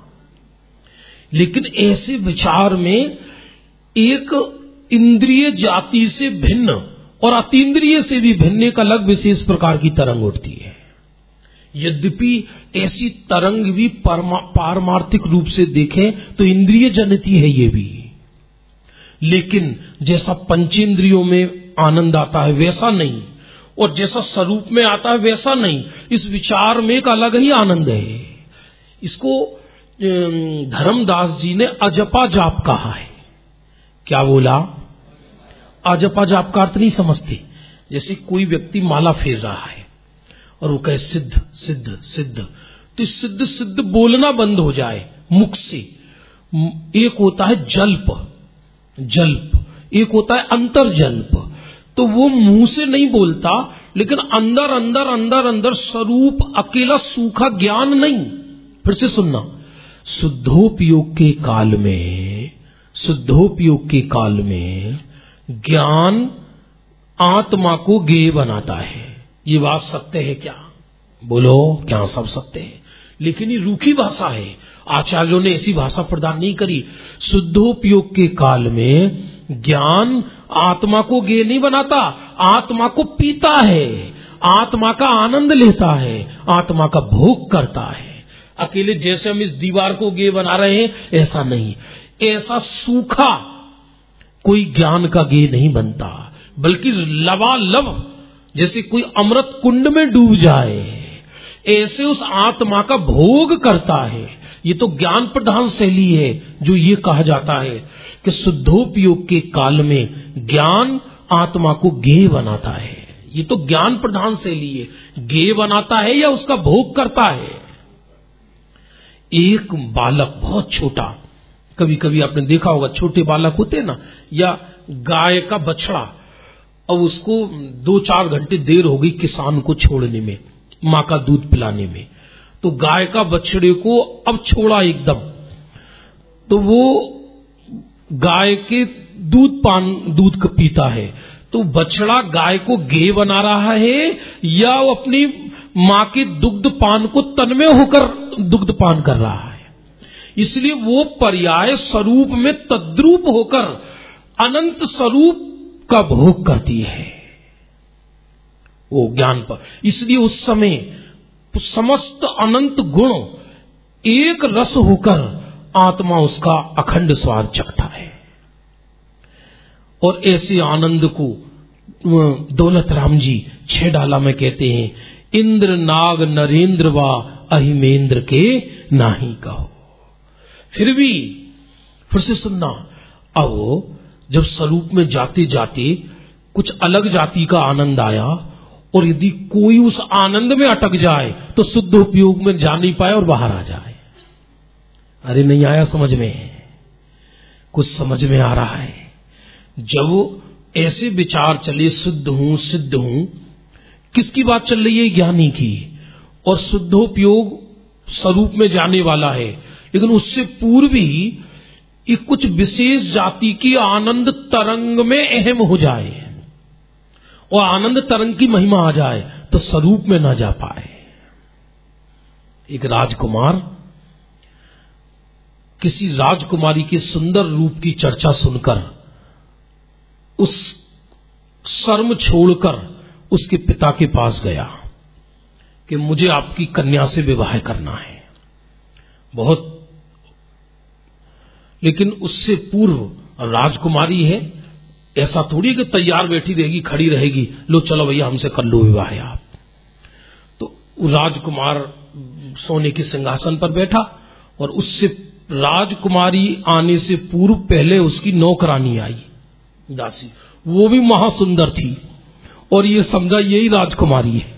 लेकिन ऐसे विचार में एक इंद्रिय जाति से भिन्न और अतीन्द्रिय से भी भिन्न एक अलग विशेष प्रकार की तरंग उठती है। यद्यपि ऐसी तरंग भी पारमार्थिक रूप से देखें तो इंद्रिय जनिती है ये भी, लेकिन जैसा पंचेंद्रियों में आनंद आता है वैसा नहीं, और जैसा स्वरूप में आता है वैसा नहीं। इस विचार में एक अलग ही आनंद है। इसको धर्मदास जी ने अजपा जाप कहा है। क्या बोला? अजपा जाप का अर्थ नहीं समझते। जैसे कोई व्यक्ति माला फेर रहा है और वो कहे सिद्ध सिद्ध सिद्ध, तो सिद्ध सिद्ध बोलना बंद हो जाए मुख से। एक होता है जल्प जल्प, एक होता है अंतर्जल्प। तो वो मुंह से नहीं बोलता, लेकिन अंदर अंदर अंदर अंदर स्वरूप अकेला सूखा ज्ञान नहीं। फिर से सुनना, शुद्धोपयोग के काल में, शुद्धोपयोग के काल में ज्ञान आत्मा को गेय बनाता है। ये बात सत्य है क्या? बोलो, क्या सब सत्य है? लेकिन ये रूखी भाषा है, आचार्यों ने ऐसी भाषा प्रदान नहीं करी। शुद्धोपयोग के काल में ज्ञान आत्मा को गेय नहीं बनाता, आत्मा को पीता है, आत्मा का आनंद लेता है, आत्मा का भोग करता है। अकेले जैसे हम इस दीवार को गेय बना रहे हैं ऐसा नहीं, ऐसा सूखा कोई ज्ञान का गेय नहीं बनता, बल्कि लबालब जैसे कोई अमृत कुंड में डूब जाए ऐसे उस आत्मा का भोग करता है। ये तो ज्ञान प्रधान शैली है, जो ये कहा जाता है कि शुद्धोपयोग के काल में ज्ञान आत्मा को गेय बनाता है। ये तो ज्ञान प्रधान शैली है। गेय बनाता है या उसका भोग करता है? एक बालक बहुत छोटा, कभी कभी आपने देखा होगा छोटे बालक होते हैं ना, या गाय का बछड़ा, और उसको दो चार घंटे देर हो गई किसान को छोड़ने में, माँ का दूध पिलाने में, तो गाय का बछड़े को अब छोड़ा एकदम, तो वो गाय के दूध पान दूध पीता है, तो बछड़ा गाय को गेय बना रहा है या वो अपनी माँ के दुग्ध पान को तन्मय होकर दुग्ध पान कर रहा है। इसलिए वो पर्याय स्वरूप में तद्रूप होकर अनंत स्वरूप का भोग करती है वो ज्ञान पर। इसलिए उस समय समस्त अनंत गुण एक रस होकर आत्मा उसका अखंड स्वाद चखता है। और ऐसे आनंद को दौलत राम जी छह डाला में कहते हैं, इंद्र नाग नरेंद्र व अहिमेंद्र के नाही कहो। फिर भी फिर से सुनना, अब जब स्वरूप में जाते जाते कुछ अलग जाति का आनंद आया, और यदि कोई उस आनंद में अटक जाए तो शुद्ध उपयोग में जा नहीं पाए और बाहर आ जाए। अरे नहीं आया समझ में? कुछ समझ में आ रहा है? जब ऐसे विचार चले शुद्ध हूं सिद्ध हूं, किसकी बात चल रही है? ज्ञानी की। और शुद्धोपयोग स्वरूप में जाने वाला है, लेकिन उससे पूर्व ही ये कुछ विशेष जाति की आनंद तरंग में अहम हो जाए और आनंद तरंग की महिमा आ जाए तो स्वरूप में ना जा पाए। एक राजकुमार किसी राजकुमारी के सुंदर रूप की चर्चा सुनकर उस शर्म छोड़कर उसके पिता के पास गया कि मुझे आपकी कन्या से विवाह करना है बहुत, लेकिन उससे पूर्व राजकुमारी है, ऐसा थोड़ी कि तैयार बैठी रहेगी खड़ी रहेगी, लो चलो भैया हमसे कर लो विवाह आप। तो राजकुमार सोने के सिंहासन पर बैठा और उससे राजकुमारी आने से पूर्व पहले उसकी नौकरानी आई दासी, वो भी महासुंदर थी और ये समझा यही राजकुमारी है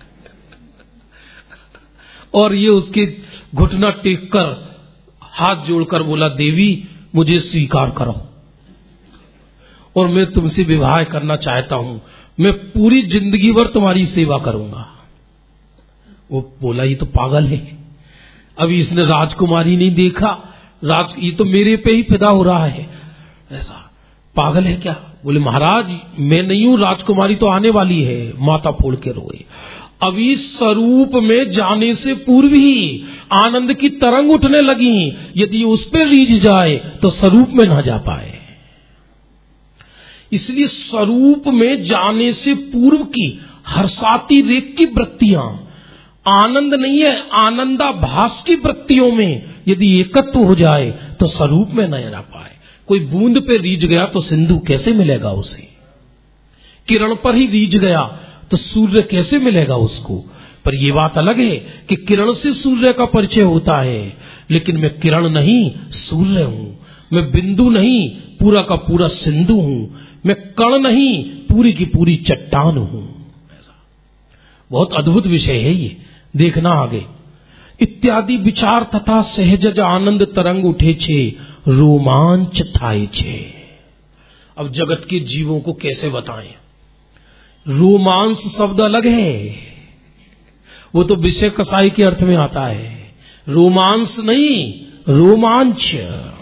और ये उसके घुटना टेक कर हाथ जोड़कर बोला, देवी मुझे स्वीकार करो और मैं तुमसे विवाह करना चाहता हूं, मैं पूरी जिंदगी भर तुम्हारी सेवा करूंगा। वो बोला ये तो पागल है, अभी इसने राजकुमारी नहीं देखा, राज ये तो मेरे पे ही फिदा हो रहा है, ऐसा पागल है क्या? बोले महाराज मैं नहीं हूं, राजकुमारी तो आने वाली है। माता फोड़ के रोए। अभी स्वरूप में जाने से पूर्व ही आनंद की तरंग उठने लगी, यदि उस पर रीझ जाए तो स्वरूप में ना जा पाए। इसलिए स्वरूप में जाने से पूर्व की हर्षाती रेख की वृत्तियां आनंद नहीं है, आनंदाभास की वृत्तियों में यदि एकत्व हो जाए तो स्वरूप में न जा पाए। कोई बूंद पे रीझ गया तो सिंधु कैसे मिलेगा उसे? किरण पर ही रीझ गया तो सूर्य कैसे मिलेगा उसको? पर यह बात अलग है कि किरण से सूर्य का परिचय होता है, लेकिन मैं किरण नहीं सूर्य हूं, मैं बिंदु नहीं पूरा का पूरा सिंधु हूं, मैं कण नहीं पूरी की पूरी चट्टान हूं। ऐसा बहुत अद्भुत विषय है ये, देखना आगे। इत्यादि विचार तथा सहज आनंद तरंग उठे छे, रोमांच थाय छे। अब जगत के जीवों को कैसे बताएं? रोमांस शब्द अलग है, वो तो विषय कसाई के अर्थ में आता है, रोमांस नहीं रोमांच।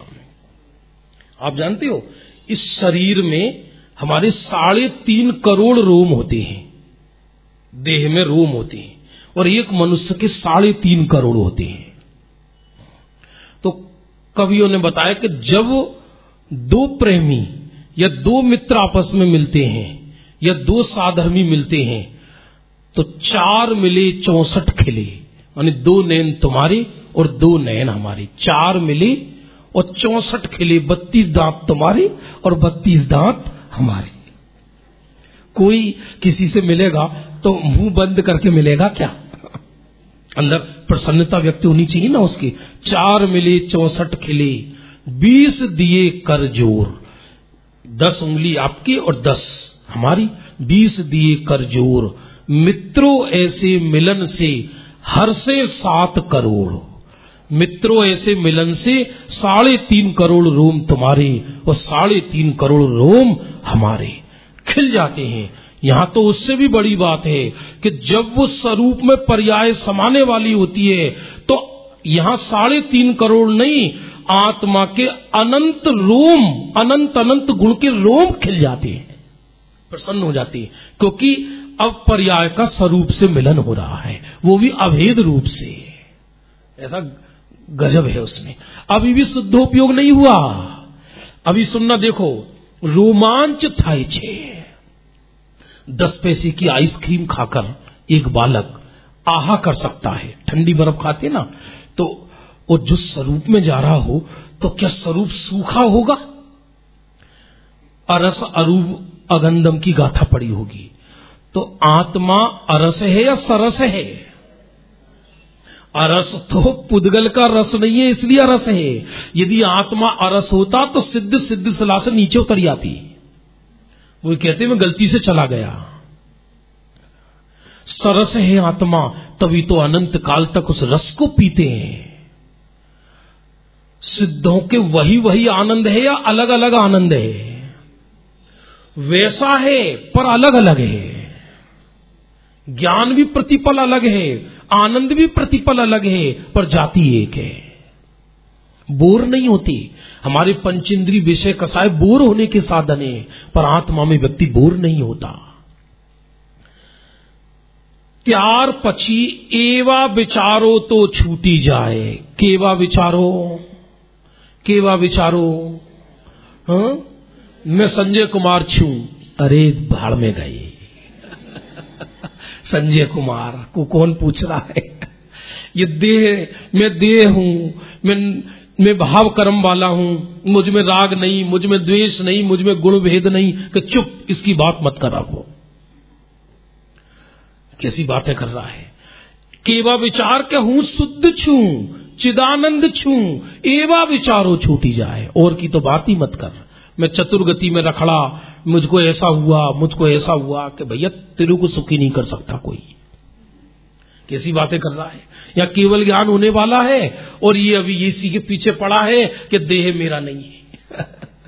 आप जानते हो इस शरीर में हमारे साढ़े तीन करोड़ रोम होते हैं, देह में रोम होते हैं, और एक मनुष्य के साढ़े तीन करोड़ होते हैं। तो कवियों ने बताया कि जब दो प्रेमी या दो मित्र आपस में मिलते हैं या दो साधर्मी मिलते हैं तो चार मिले चौसठ खिले, यानी दो नैन तुम्हारे और दो नैन हमारे, चार मिले और चौसठ खिले, बत्तीस दांत तुम्हारे और बत्तीस दांत हमारे। कोई किसी से मिलेगा तो मुंह बंद करके मिलेगा क्या? अंदर प्रसन्नता व्यक्त होनी चाहिए ना उसके। चार मिले चौसठ खिले, बीस दिए कर जोर, दस उंगली आपकी और दस हमारी, बीस दिए कर जोर, मित्रों ऐसे मिलन से हर से सात करोड़, मित्रों ऐसे मिलन से साढ़े तीन करोड़ रोम तुम्हारे और साढ़े तीन करोड़ रोम हमारे खिल जाते हैं। यहां तो उससे भी बड़ी बात है कि जब वो स्वरूप में पर्याय समाने वाली होती है तो यहां साढ़े तीन करोड़ नहीं, आत्मा के अनंत रोम, अनंत अनंत गुण के रोम खिल जाते हैं, प्रसन्न हो जाती है, क्योंकि अब पर्याय का स्वरूप से मिलन हो रहा है, वो भी अभेद रूप से। ऐसा गजब है उसमें। अभी भी शुद्धोपयोग नहीं हुआ। अभी सुनना देखो, रोमांच थाई छे। दस पैसे की आइसक्रीम खाकर एक बालक आहा कर सकता है। ठंडी बर्फ खाते ना तो और जो स्वरूप में जा रहा हो तो क्या स्वरूप सूखा होगा? अरस अरूप अगंधम की गाथा पड़ी होगी। तो आत्मा अरस है या सरस है? अरस तो पुद्गल का रस नहीं है, इसलिए अरस है। यदि आत्मा अरस होता तो सिद्ध सिद्ध सला से नीचे उतर जाती। वो कहते मैं गलती से चला गया। सरस है आत्मा, तभी तो अनंत काल तक उस रस को पीते हैं। सिद्धों के वही वही आनंद है या अलग अलग आनंद है? वैसा है पर अलग अलग है। ज्ञान भी प्रतिपल अलग है, आनंद भी प्रतिपल अलग है, पर जाति एक है। बोर नहीं होती। हमारे पंचेंद्री विषय कसाय बोर होने के साधन है, पर आत्मा में व्यक्ति बोर नहीं होता। त्यार पची एवा विचारो तो छूटी जाए। केवा विचारो, केवा विचारो। हाँ? मैं संजय कुमार छू। अरे भाड़ में गई। संजय कुमार को कौन पूछ रहा है? ये देह, मैं देह हूं, मैं मैं भाव कर्म वाला हूं, मुझ में राग नहीं, मुझ में द्वेष नहीं, मुझ में गुण भेद नहीं। कि चुप, इसकी बात मत कर रहा हो। कैसी बातें कर रहा है? केवा विचार के हूं शुद्ध छू, चिदानंद छू, एवा विचारो छूटी जाए। और की तो बात ही मत कर। मैं चतुर्गति में रखड़ा, मुझको ऐसा हुआ, मुझको ऐसा हुआ। कि भैया तेरे को सुखी नहीं कर सकता कोई। कैसी बातें कर रहा है? या केवल ज्ञान होने वाला है और ये अभी इसी के पीछे पड़ा है कि देह मेरा नहीं है।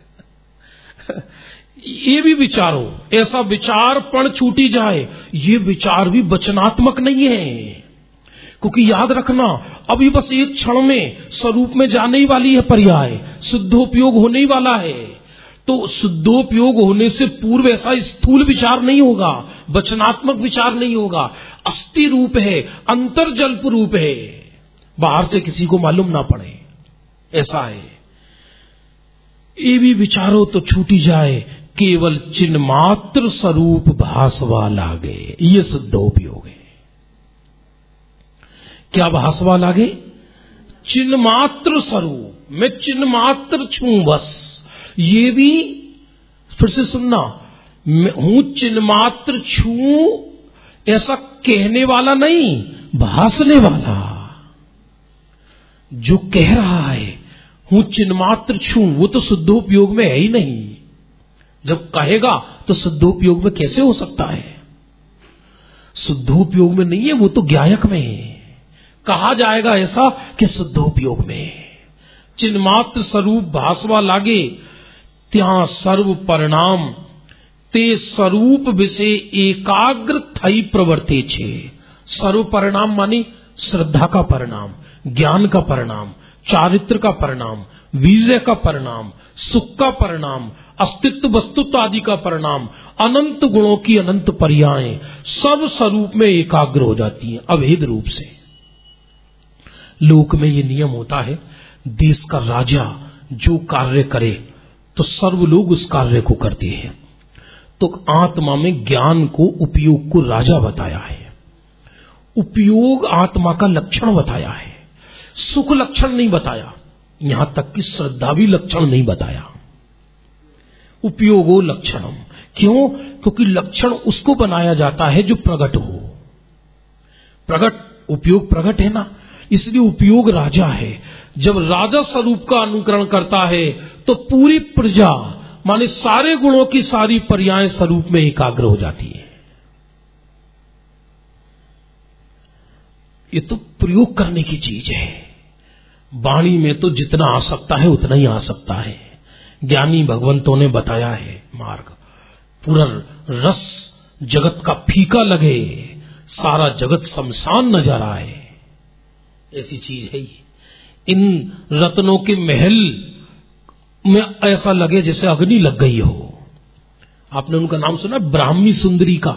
ये भी विचारो, ऐसा विचारपण छूटी जाए। ये विचार भी वचनात्मक नहीं है, क्योंकि याद रखना अभी बस एक क्षण में स्वरूप में जाने ही वाली है पर्याय, शुद्धोपयोग होने ही वाला है। तो शुद्धोपयोग होने से पूर्व ऐसा स्थूल विचार नहीं होगा, वचनात्मक विचार नहीं होगा। अस्थि रूप है, अंतर्जल्प रूप है, बाहर से किसी को मालूम ना पड़े, ऐसा है। ये भी विचारो तो छूटी जाए, केवल चिन्ह मात्र स्वरूप भासवा लागे। ये शुद्धोपयोग है। क्या भासवा लागे? चिन्ह मात्र स्वरूप, मैं चिन्ह मात्र छू बस। ये भी फिर से सुनना, मैं हूं चिन्ह मात्र छू, ऐसा कहने वाला नहीं, भासने वाला। जो कह रहा है हूं चिन्ह मात्र छू, वो तो शुद्धोपयोग में है ही नहीं। जब कहेगा तो शुद्धोपयोग में कैसे हो सकता है? शुद्धोपयोग में नहीं है, वो तो ज्ञायक में है। कहा जाएगा ऐसा कि शुद्धोपयोग में चिन्मात्र स्वरूप भासवा लागे, त्या सर्व परिणाम ते स्वरूप विषय एकाग्र थई प्रवर्ते छे। सर्व परिणाम मानी श्रद्धा का परिणाम, ज्ञान का परिणाम, चारित्र का परिणाम, वीर्य का परिणाम, सुख का परिणाम, अस्तित्व वस्तुत्व आदि का परिणाम, अनंत गुणों की अनंत पर्यायें सब स्वरूप में एकाग्र हो जाती हैं अभेद रूप से। लोक में ये नियम होता है, देश का राजा जो कार्य करे तो सर्व लोग उस कार्य को करते हैं। तो आत्मा में ज्ञान को, उपयोग को राजा बताया है, उपयोग आत्मा का लक्षण बताया है, सुख लक्षण नहीं बताया, यहां तक कि श्रद्धा भी लक्षण नहीं बताया। उपयोगो लक्षणम, क्यों? क्योंकि लक्षण उसको बनाया जाता है जो प्रकट हो। प्रकट, उपयोग प्रकट है ना, इसलिए उपयोग राजा है। जब राजा स्वरूप का अनुकरण करता है तो पूरी प्रजा माने सारे गुणों की सारी पर्याय स्वरूप में एकाग्र हो जाती है। ये तो प्रयोग करने की चीज है। वाणी में तो जितना आ सकता है उतना ही आ सकता है। ज्ञानी भगवंतों ने बताया है मार्ग। पूरा रस जगत का फीका लगे, सारा जगत शमशान नजर आए, ऐसी चीज है ये। इन रत्नों के महल में ऐसा लगे जैसे अग्नि लग गई हो। आपने उनका नाम सुना, ब्राह्मी सुंदरी का?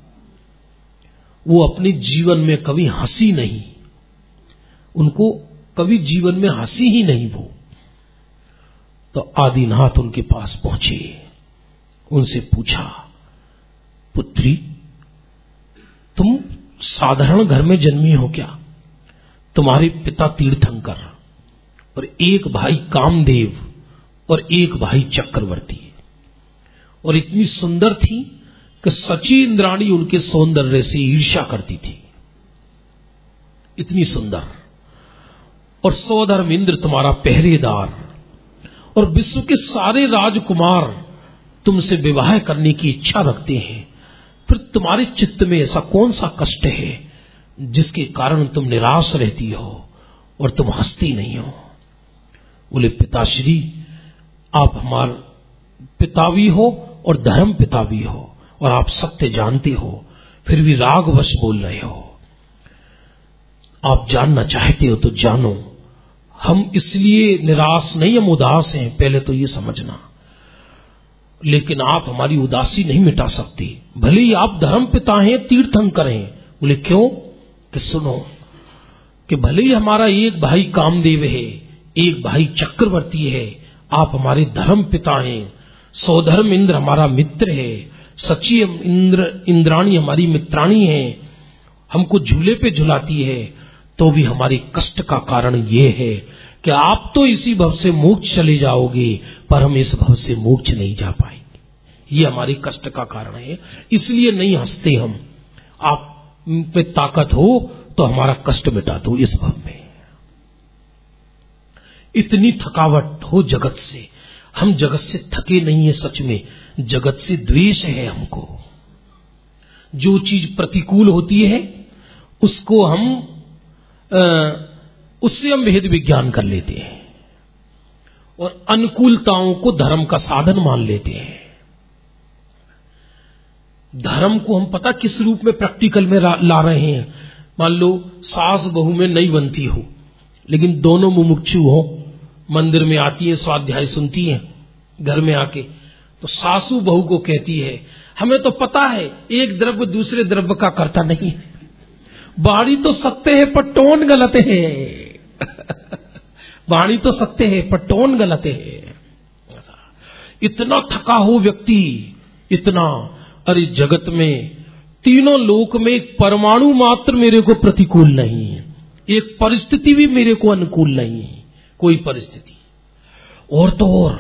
वो अपने जीवन में कभी हंसी नहीं, उनको कभी जीवन में हंसी ही नहीं वो। तो आदिनाथ उनके पास पहुंचे, उनसे पूछा, पुत्री तुम साधारण घर में जन्मी हो क्या? तुम्हारे पिता तीर्थंकर, और एक भाई कामदेव और एक भाई चक्रवर्ती। और इतनी सुंदर थी कि सची इंद्राणी उनके सौंदर्य से ईर्ष्या करती थी, इतनी सुंदर। और सौधर्म इंद्र तुम्हारा पहरेदार और विश्व के सारे राजकुमार तुमसे विवाह करने की इच्छा रखते हैं, फिर तुम्हारे चित्त में ऐसा कौन सा कष्ट है जिसके कारण तुम निराश रहती हो और तुम हंसती नहीं हो? बोले पिताश्री, आप हमारे पिता भी हो और धर्म पिता भी हो और आप सत्य जानते हो, फिर भी रागवश बोल रहे हो। आप जानना चाहते हो तो जानो, हम इसलिए निराश नहीं, हम उदास हैं, पहले तो ये समझना। लेकिन आप हमारी उदासी नहीं मिटा सकती, भले ही आप धर्म पिता हैं, तीर्थंकर हैं। बोले क्यों? कि सुनो कि भले ही हमारा एक भाई कामदेव है, एक भाई चक्रवर्ती है, आप हमारे धर्म पिता हैं, सौधर्म इंद्र हमारा मित्र है, सची इंद्र इंद्राणी हमारी मित्राणी है, हमको झूले पे झुलाती है, तो भी हमारी कष्ट का कारण ये है कि आप तो इसी भव से मोक्ष चले जाओगे, पर हम इस भव से मोक्ष नहीं जा पाएंगे। ये हमारी कष्ट का कारण है, इसलिए नहीं हंसते हम। आप पे ताकत हो तो हमारा कष्ट मिटा दो इस भव में। इतनी थकावट हो जगत से, हम जगत से थके नहीं है, सच में जगत से द्वेष है हमको। जो चीज प्रतिकूल होती है उसको हम आ, उससे हम भेद विज्ञान कर लेते हैं और अनुकूलताओं को धर्म का साधन मान लेते हैं। धर्म को हम पता किस रूप में प्रैक्टिकल में ला रहे हैं। मान लो सास बहू में नहीं बनती हो, लेकिन दोनों मुमुक्षु हो, मंदिर में आती है, स्वाध्याय सुनती है, घर में आके तो सासू बहू को कहती है, हमें तो पता है एक द्रव्य दूसरे द्रव्य का करता नहीं है, बाणी तो सत्य है पर टोन गलत है। बाणी तो सत्य है पर टोन गलत है। इतना थका हो व्यक्ति, इतना, अरे जगत में तीनों लोक में एक परमाणु मात्र मेरे को प्रतिकूल नहीं है, एक परिस्थिति भी मेरे को अनुकूल नहीं है, कोई परिस्थिति। और तो और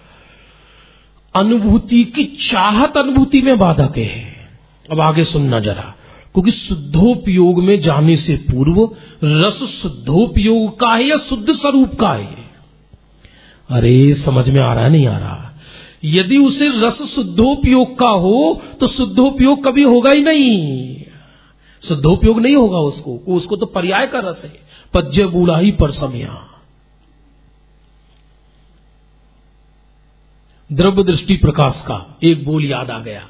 अनुभूति की चाहत अनुभूति में बाधक है। अब आगे सुनना जरा, क्योंकि शुद्धोपयोग में जाने से पूर्व रस शुद्धोपयोग का है या शुद्ध स्वरूप का है? अरे समझ में आ रहा है नहीं आ रहा? यदि उसे रस शुद्धोपयोग का हो तो शुद्धोपयोग कभी होगा ही नहीं, शुद्धोपयोग नहीं होगा उसको, उसको तो पर्याय का रस है, पज्य बूढ़ाई पर समया। द्रव्य दृष्टि प्रकाश का एक बोल याद आ गया।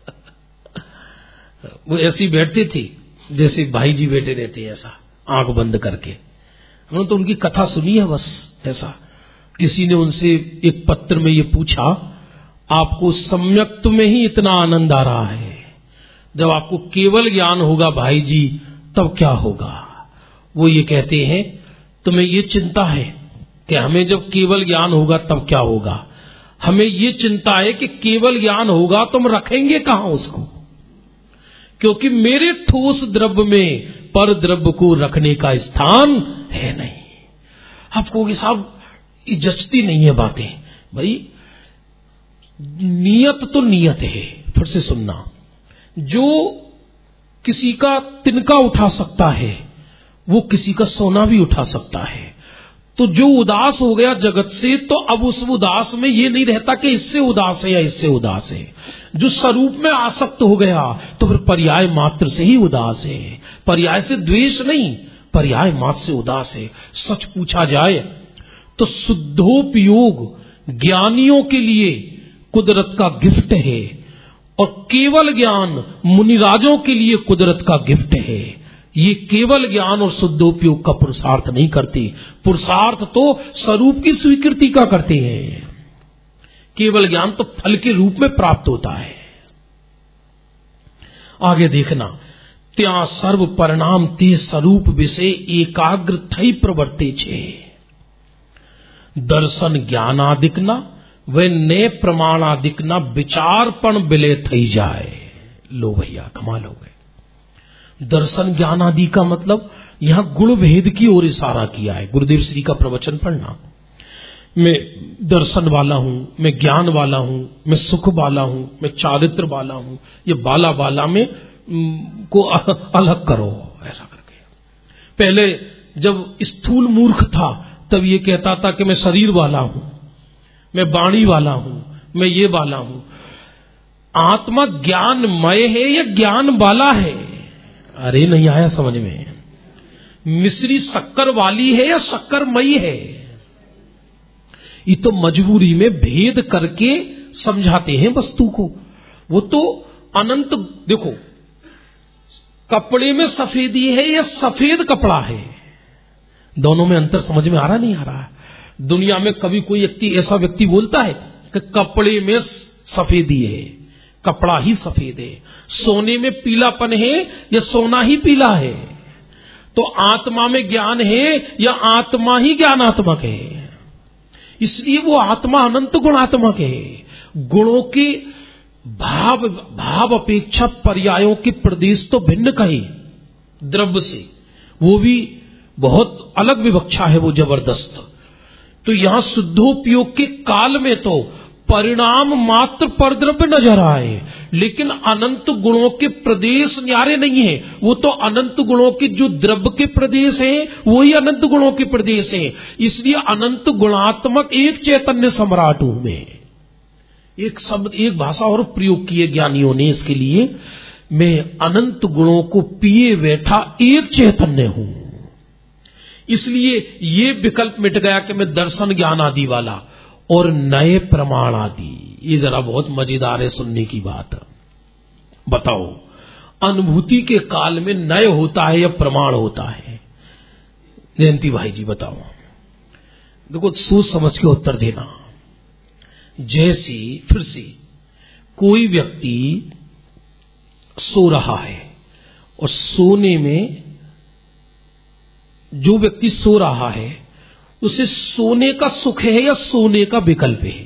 वो ऐसी बैठते थे जैसे भाई जी बैठे रहते हैं, ऐसा आंख बंद करके। हमने तो उनकी कथा सुनी है बस ऐसा। किसी ने उनसे एक पत्र में ये पूछा, आपको सम्यक्त्व में ही इतना आनंद आ रहा है, जब आपको केवल ज्ञान होगा भाई जी तब क्या होगा? वो ये कहते हैं, तुम्हें ये चिंता है कि हमें जब केवल ज्ञान होगा तब क्या होगा? हमें ये चिंता है कि केवल ज्ञान होगा तो हम रखेंगे कहां उसको, क्योंकि मेरे ठोस द्रव्य में पर द्रव्य को रखने का स्थान है नहीं। आप कहोगे साहब ये जचती नहीं है बातें। भाई नियत तो नियत है। फिर से सुनना, जो किसी का तिनका उठा सकता है वो किसी का सोना भी उठा सकता है। तो जो उदास हो गया जगत से, तो अब उस उदास में ये नहीं रहता कि इससे उदास है या इससे उदास है। जो स्वरूप में आसक्त हो गया तो फिर पर्याय मात्र से ही उदास है, पर्याय से द्वेष नहीं, पर्याय मात्र से उदास है। सच पूछा जाए तो शुद्धोपयोग ज्ञानियों के लिए कुदरत का गिफ्ट है और केवल ज्ञान मुनिराजों के लिए कुदरत का गिफ्ट है। ये केवल ज्ञान और शुद्धोपयोग का पुरुषार्थ नहीं करते, पुरुषार्थ तो स्वरूप की स्वीकृति का करते हैं। केवल ज्ञान तो फल के रूप में प्राप्त होता है। आगे देखना, त्या सर्व परिणाम ते स्वरूप विषय एकाग्र थई प्रवर्ते छे। दर्शन ज्ञानादिकना वे ने प्रमाणादिकना विचारपण बिले थई जाए। लो भैया कमाल हो गए। दर्शन ज्ञान आदि का मतलब यहां गुण भेद की ओर इशारा किया है। गुरुदेव श्री का प्रवचन पढ़ना, मैं दर्शन वाला हूं, मैं ज्ञान वाला हूं, मैं सुख वाला हूं, मैं चारित्र वाला हूं, ये बाला बाला में को अलग करो ऐसा करके। पहले जब स्थूल मूर्ख था तब ये कहता था कि मैं शरीर वाला हूं, मैं वाणी वाला हूं, मैं ये वाला हूं। आत्मा ज्ञानमय है या ज्ञान वाला है? अरे नहीं आया समझ में। मिश्री शक्कर वाली है या शक्करमयी है? ये तो मजबूरी में भेद करके समझाते हैं वस्तु को। वो तो अनंत, देखो कपड़े में सफेदी है या सफेद कपड़ा है, दोनों में अंतर समझ में आ रहा नहीं आ रहा? दुनिया में कभी कोई व्यक्ति ऐसा व्यक्ति बोलता है कि कपड़े में सफेदी है, कपड़ा ही सफेद है। सोने में पीलापन है या सोना ही पीला है? तो आत्मा में ज्ञान है या आत्मा ही ज्ञानात्मक है? इसलिए वो आत्मा अनंत गुणात्मक है। गुणों के भाव भाव अपेक्षा पर्यायों के प्रदेश तो भिन्न कहे द्रव्य से, वो भी बहुत अलग विवक्षा है, वो जबरदस्त। तो यहां शुद्धोपयोग के काल में तो परिणाम मात्र पर द्रव्य नजर आए, लेकिन अनंत गुणों के प्रदेश न्यारे नहीं है। वो तो अनंत गुणों के जो द्रव्य के प्रदेश हैं वही अनंत गुणों के प्रदेश हैं। इसलिए अनंत गुणात्मक एक चैतन्य सम्राट हूं मैं। एक शब्द, एक भाषा और प्रयोग किए ज्ञानियों ने इसके लिए, मैं अनंत गुणों को पिए बैठा एक चैतन्य हूं। इसलिए ये विकल्प मिट गया कि मैं दर्शन ज्ञान आदि वाला और नए प्रमाण आदि। ये जरा बहुत मजेदार है सुनने की बात। बताओ अनुभूति के काल में नए होता है या प्रमाण होता है? जयंती भाई जी बताओ। देखो सोच समझ के उत्तर देना। जैसे फिर से कोई व्यक्ति सो रहा है और सोने में जो व्यक्ति सो रहा है उसे सोने का सुख है या सोने का विकल्प है?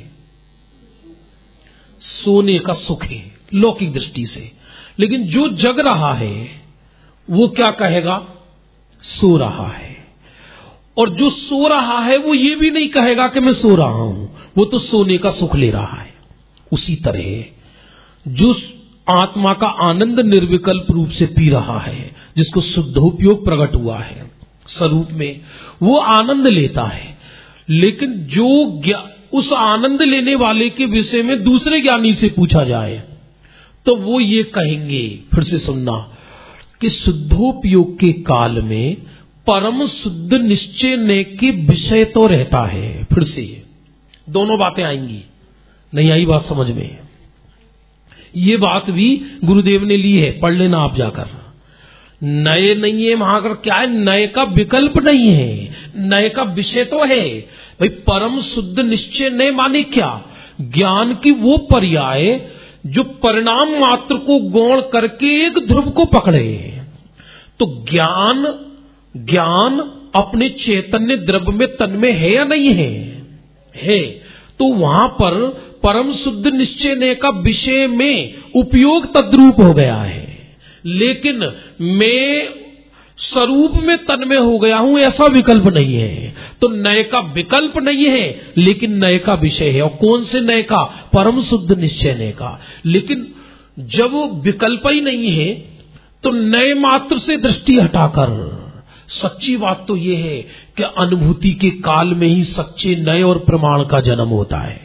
सोने का सुख है लौकिक दृष्टि से। लेकिन जो जग रहा है वो क्या कहेगा? सो रहा है। और जो सो रहा है वो ये भी नहीं कहेगा कि मैं सो रहा हूं, वो तो सोने का सुख ले रहा है। उसी तरह जो आत्मा का आनंद निर्विकल्प रूप से पी रहा है, जिसको शुद्धोपयोग प्रकट हुआ है स्वरूप में, वो आनंद लेता है। लेकिन जो उस आनंद लेने वाले के विषय में दूसरे ज्ञानी से पूछा जाए तो वो ये कहेंगे, फिर से सुनना, कि शुद्धोपयोग के काल में परम शुद्ध निश्चय ने के विषय तो रहता है। फिर से दोनों बातें आएंगी। नहीं आई बात समझ में? ये बात भी गुरुदेव ने ली है, पढ़ लेना आप जाकर। नए नहीं है वहां कर क्या है? नए का विकल्प नहीं है, नए का विषय तो है भाई। परम शुद्ध निश्चय नए माने क्या? ज्ञान की वो पर्याय जो परिणाम मात्र को गौण करके एक ध्रुव को पकड़े। तो ज्ञान ज्ञान अपने चैतन्य द्रव्य में तन्मय है या नहीं है? है। तो वहां पर परम शुद्ध निश्चय ने का विषय में उपयोग तद्रूप हो गया है। लेकिन मैं स्वरूप में तन्मय हो गया हूं ऐसा विकल्प नहीं है। तो नए का विकल्प नहीं है लेकिन नए का विषय है। और कौन से नए का? परम शुद्ध निश्चय नए का। लेकिन जब विकल्प ही नहीं है तो नए मात्र से दृष्टि हटाकर सच्ची बात तो यह है कि अनुभूति के काल में ही सच्चे नए और प्रमाण का जन्म होता है।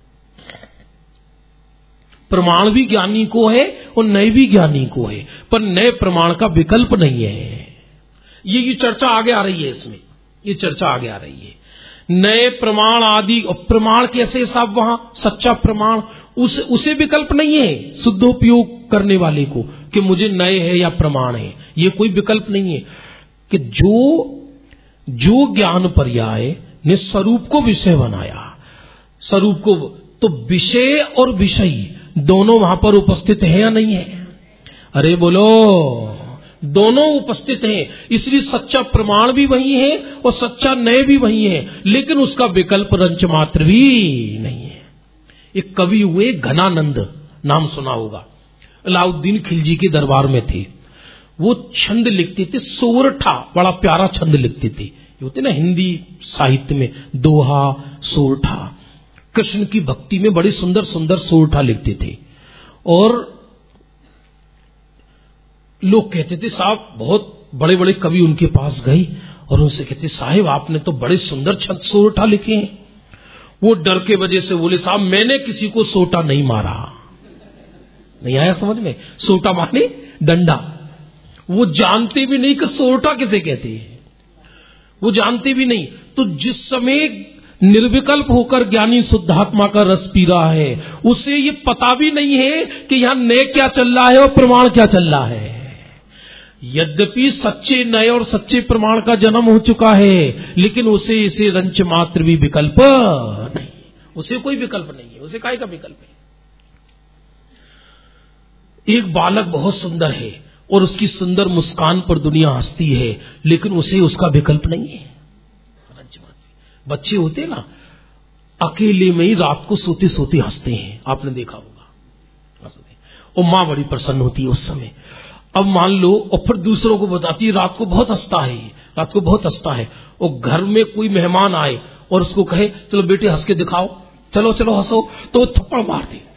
प्रमाण भी ज्ञानी को है और नए भी ज्ञानी को है, पर नए प्रमाण का विकल्प नहीं है। ये ये चर्चा आगे आ रही है, इसमें ये चर्चा आगे आ रही है। नए प्रमाण आदि, और प्रमाण कैसे साहब? वहां सच्चा प्रमाण उस उसे विकल्प नहीं है शुद्धोपयोग करने वाले को कि मुझे नए है या प्रमाण है। ये कोई विकल्प नहीं है कि जो जो ज्ञान पर्याय ने स्वरूप को विषय बनाया, स्वरूप को, तो विषय और विषयी दोनों वहां पर उपस्थित है या नहीं है? अरे बोलो, दोनों उपस्थित हैं। इसलिए सच्चा प्रमाण भी वही है और सच्चा नए भी वही है, लेकिन उसका विकल्प रंच मात्र भी नहीं है। एक कवि हुए घनानंद, नाम सुना होगा, अलाउद्दीन खिलजी के दरबार में थे। वो छंद लिखते थे, सोरठा, बड़ा प्यारा छंद लिखते थे। ये होते ना हिंदी साहित्य में दोहा, सोरठा, कृष्ण की भक्ति में बड़े सुंदर सुंदर सोरठा लिखते थे। और लोग कहते थे साहब, बहुत बड़े बड़े कवि उनके पास गए और उनसे कहते, साहिब आपने तो बड़े सुंदर छंद सोरठा लिखे हैं। वो डर के वजह से बोले, साहब मैंने किसी को सोटा नहीं मारा। नहीं आया समझ में? सोटा माने डंडा। वो जानते भी नहीं कि सोटा किसे कहते हैं, वो जानते भी नहीं। तो जिस समय निर्विकल्प होकर ज्ञानी शुद्धात्मा का रस पी रहा है, उसे ये पता भी नहीं है कि यहां नए क्या चल रहा है और प्रमाण क्या चल रहा है। यद्यपि सच्चे नए और सच्चे प्रमाण का जन्म हो चुका है, लेकिन उसे इसे रंच मात्र भी विकल्प नहीं, उसे कोई विकल्प नहीं है। उसे काहे का विकल्प है? एक बालक बहुत सुंदर है और उसकी सुंदर मुस्कान पर दुनिया हंसती है, लेकिन उसे उसका विकल्प नहीं है। बच्चे होते ना, अकेले में ही रात को सोते सोते हंसते हैं, आपने देखा होगा। और मां बड़ी प्रसन्न होती है उस समय। अब मान लो, और फिर दूसरों को बताती है रात को बहुत हंसता है, रात को बहुत हंसता है। और घर में कोई मेहमान आए और उसको कहे चलो बेटे हंस के दिखाओ, चलो चलो हंसो, तो वो थप्पड़ मार दे,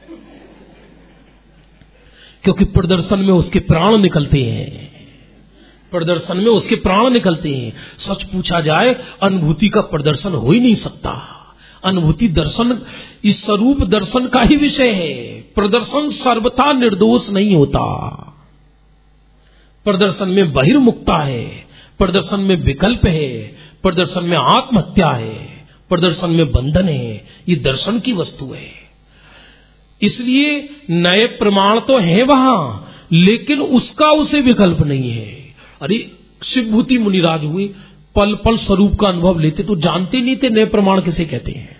क्योंकि प्रदर्शन में उसके प्राण निकलते हैं, प्रदर्शन में उसके प्राण निकलते हैं। सच पूछा जाए, अनुभूति का प्रदर्शन हो ही नहीं सकता। अनुभूति दर्शन, इस स्वरूप दर्शन का ही विषय है। प्रदर्शन सर्वथा निर्दोष नहीं होता। प्रदर्शन में बहिर्मुखता है, प्रदर्शन में विकल्प है, प्रदर्शन में आत्महत्या है, प्रदर्शन में बंधन है। ये दर्शन की वस्तु है। इसलिए नए प्रमाण तो है वहां, लेकिन उसका उसे विकल्प नहीं है। अरे शिवभूति मुनिराज हुए, पल पल स्वरूप का अनुभव लेते तो जानते नहीं थे नए प्रमाण किसे कहते हैं।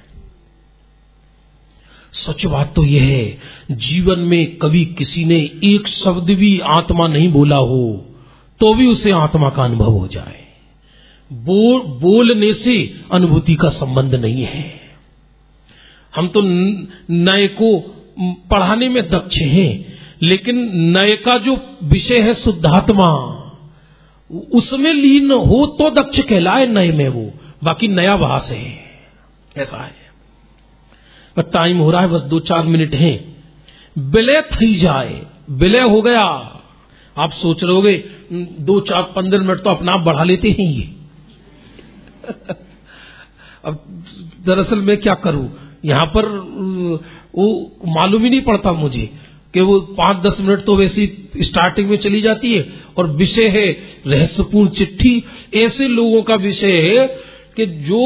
सच बात तो यह है, जीवन में कभी किसी ने एक शब्द भी आत्मा नहीं बोला हो तो भी उसे आत्मा का अनुभव हो जाए। बो, बोलने से अनुभूति का संबंध नहीं है। हम तो नए को पढ़ाने में दक्ष हैं, लेकिन नए का जो विषय है शुद्धात्मा, उसमें लीन हो तो दक्ष कहलाए नए में वो, बाकी नया भास है। ऐसा है। टाइम हो रहा है, बस दो चार मिनट हैं। विलय थी जाए, विलय हो गया। आप सोच रहे होगे दो चार पंद्रह मिनट तो अपना आप बढ़ा लेते हैं ये। अब दरअसल मैं क्या करूं, यहां पर वो मालूम ही नहीं पड़ता मुझे कि वो पांच दस मिनट तो वैसी स्टार्टिंग में चली जाती है, और विषय है रहस्यपूर्ण चिट्ठी। ऐसे लोगों का विषय है कि जो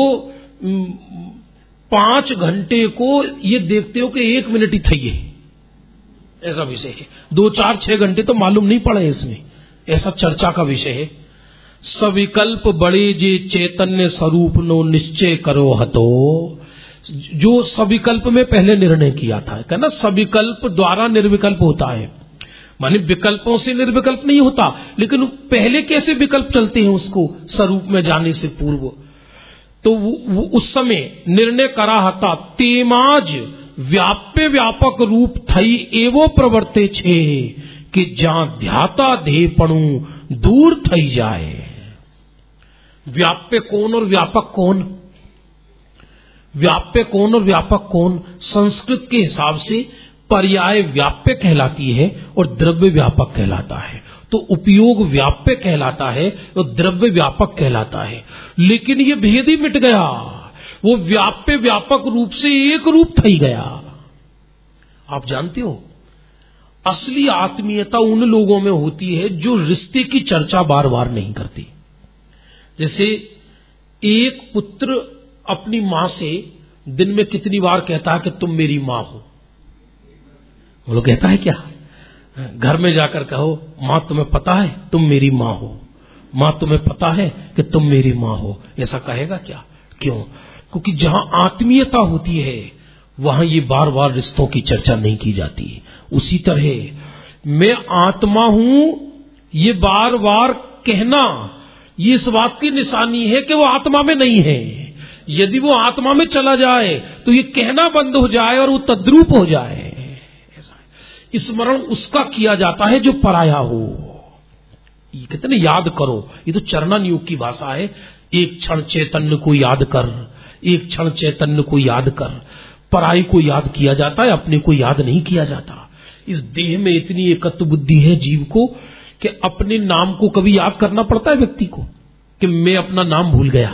पांच घंटे को ये देखते हो कि एक मिनट ही थी, ऐसा विषय है। दो चार छह घंटे तो मालूम नहीं पड़े इसमें, ऐसा चर्चा का विषय है। सविकल्प बड़े जे चैतन्य स्वरूप नो निश्चय करो हतो। जो सविकल्प में पहले निर्णय किया था, कहना सविकल्प द्वारा निर्विकल्प होता है, माने विकल्पों से निर्विकल्प नहीं होता, लेकिन पहले कैसे विकल्प चलते हैं उसको स्वरूप में जाने से पूर्व। तो वो, वो उस समय निर्णय करा हता, तेमाज व्याप्य व्यापक रूप थई एवो प्रवर्ते छे कि जहां ध्याता देहपणु दूर थई जाए। व्याप्य कौन और व्यापक कौन? व्याप्य कौन और व्यापक कौन? संस्कृत के हिसाब से पर्याय व्याप्य कहलाती है और द्रव्य व्यापक कहलाता है। तो उपयोग व्याप्य कहलाता है और द्रव्य व्यापक कहलाता है। लेकिन ये भेद ही मिट गया, वो व्याप्य व्यापक रूप से एक रूप थई गया। आप जानते हो, असली आत्मीयता उन लोगों में होती है जो रिश्ते की चर्चा बार बार नहीं करती। जैसे एक पुत्र अपनी मां से दिन में कितनी बार कहता है कि तुम मेरी मां हो? वो लोग कहता है क्या? घर में जाकर कहो, मां तुम्हें पता है तुम मेरी मां हो, मां तुम्हें पता है कि तुम मेरी मां हो, ऐसा कहेगा क्या? क्यों? क्योंकि जहां आत्मीयता होती है वहां ये बार बार रिश्तों की चर्चा नहीं की जाती। उसी तरह मैं आत्मा हूं, ये बार बार कहना, ये इस बात की निशानी है कि वो आत्मा में नहीं है। यदि वो आत्मा में चला जाए तो ये कहना बंद हो जाए और वो तद्रूप हो जाए। स्मरण उसका किया जाता है जो पराया हो। ये कहते ना याद करो, ये तो चरणान योग की भाषा है। एक क्षण चैतन्य को याद कर, एक क्षण चैतन्य को याद कर। पराई को याद किया जाता है, अपने को याद नहीं किया जाता। इस देह में इतनी एकत्व बुद्धि है जीव को कि अपने नाम को कभी याद करना पड़ता है व्यक्ति को कि मैं अपना नाम भूल गया।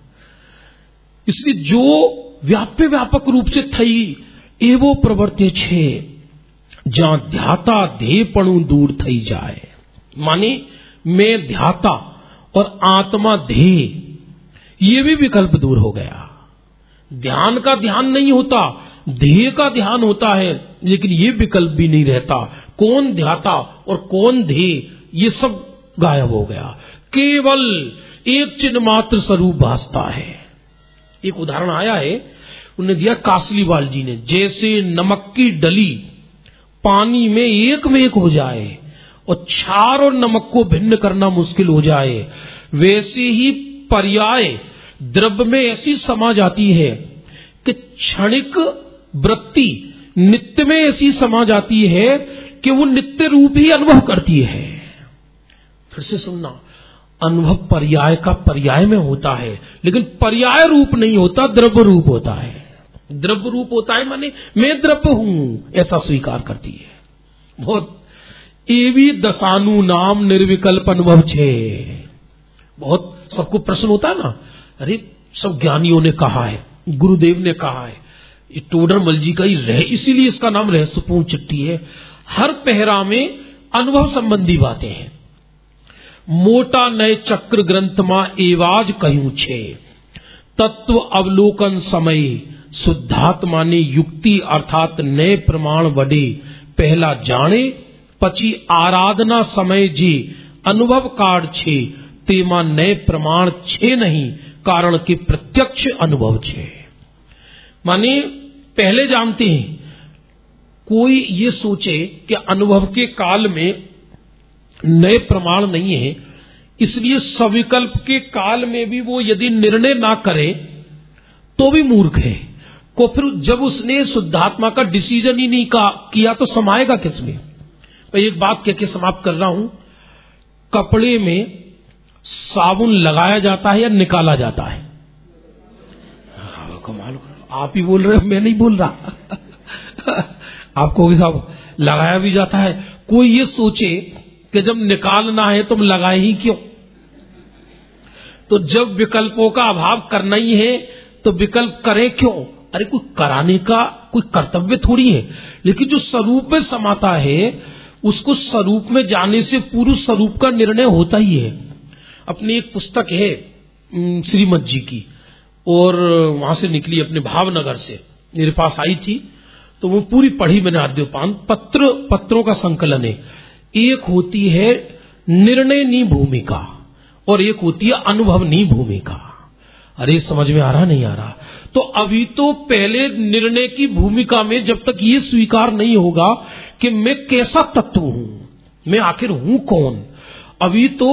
इसलिए जो व्याप्य व्यापक रूप से थई एवो प्रवर्त्य छे, जहां ध्याता देहपणु दूर थई जाए। माने मैं ध्याता और आत्मा देह, ये भी विकल्प दूर हो गया। ध्यान का ध्यान नहीं होता, देह का ध्यान होता है, लेकिन ये विकल्प भी नहीं रहता। कौन ध्याता और कौन देह, ये सब गायब हो गया। केवल एक चिन्ह मात्र स्वरूप भासता है। एक उदाहरण आया है, उन्होंने दिया कासलीवाल जी ने, जैसे नमक की डली पानी में एक में एक हो जाए और क्षार और नमक को भिन्न करना मुश्किल हो जाए, वैसे ही पर्याय द्रव्य में ऐसी समा जाती है कि क्षणिक वृत्ति नित्य में ऐसी समा जाती है कि वो नित्य रूप ही अनुभव करती है। फिर से सुनना, अनुभव पर्याय का पर्याय में होता है, लेकिन पर्याय रूप नहीं होता, द्रव्य रूप होता है। द्रव्य रूप होता है माने मैं द्रव्य हूं, ऐसा स्वीकार करती है। बहुत एवी दशानु नाम निर्विकल्प अनुभव छे। बहुत सबको प्रश्न होता है ना, अरे सब ज्ञानियों ने कहा है, गुरुदेव ने कहा है, ये टोडरमल जी का ही रह, इसीलिए इसका नाम रहस्यपूर्ण चिट्ठी है। हर पहरा में अनुभव संबंधी बातें हैं। मोटा नए चक्र ग्रंथ मा एवाज कहूं छे, तत्व अवलोकन समय शुद्धात्मा ने युक्ति अर्थात नए प्रमाण वडे पहला जाने, पची आराधना समय जे अनुभव कार्ड छे, तेमा नए प्रमाण छे नहीं, कारण के प्रत्यक्ष अनुभव छे। माने पहले जानते हैं, कोई ये सोचे कि अनुभव के काल में नए प्रमाण नहीं है, इसलिए सविकल्प के काल में भी वो यदि निर्णय ना करे तो भी मूर्ख है। को फिर जब उसने शुद्धात्मा का डिसीजन ही नहीं का, किया तो समाएगा किसमें। मैं एक बात कह के समाप्त कर रहा हूं, कपड़े में साबुन लगाया जाता है या निकाला जाता है? कमाल, आप ही बोल रहे हो, मैं नहीं बोल रहा। आपको भी साहब लगाया भी जाता है। कोई ये सोचे कि जब निकालना है तुम लगाए ही क्यों? तो जब विकल्पों का अभाव करना ही है तो विकल्प करे क्यों? अरे कोई कराने का कोई कर्तव्य थोड़ी है, लेकिन जो स्वरूप में समाता है उसको स्वरूप में जाने से पूर्व स्वरूप का निर्णय होता ही है। अपनी एक पुस्तक है श्रीमद जी की, और वहां से निकली अपने भावनगर से, मेरे पास आई थी तो वो पूरी पढ़ी मैंने। आद्योपान पत्र पत्रों का संकलन है। एक होती है निर्णय नी भूमिका और एक होती है अनुभव नी भूमिका। अरे समझ में आ रहा नहीं आ रहा? तो अभी तो पहले निर्णय की भूमिका में जब तक ये स्वीकार नहीं होगा कि मैं कैसा तत्व हूं, मैं आखिर हूं कौन, अभी तो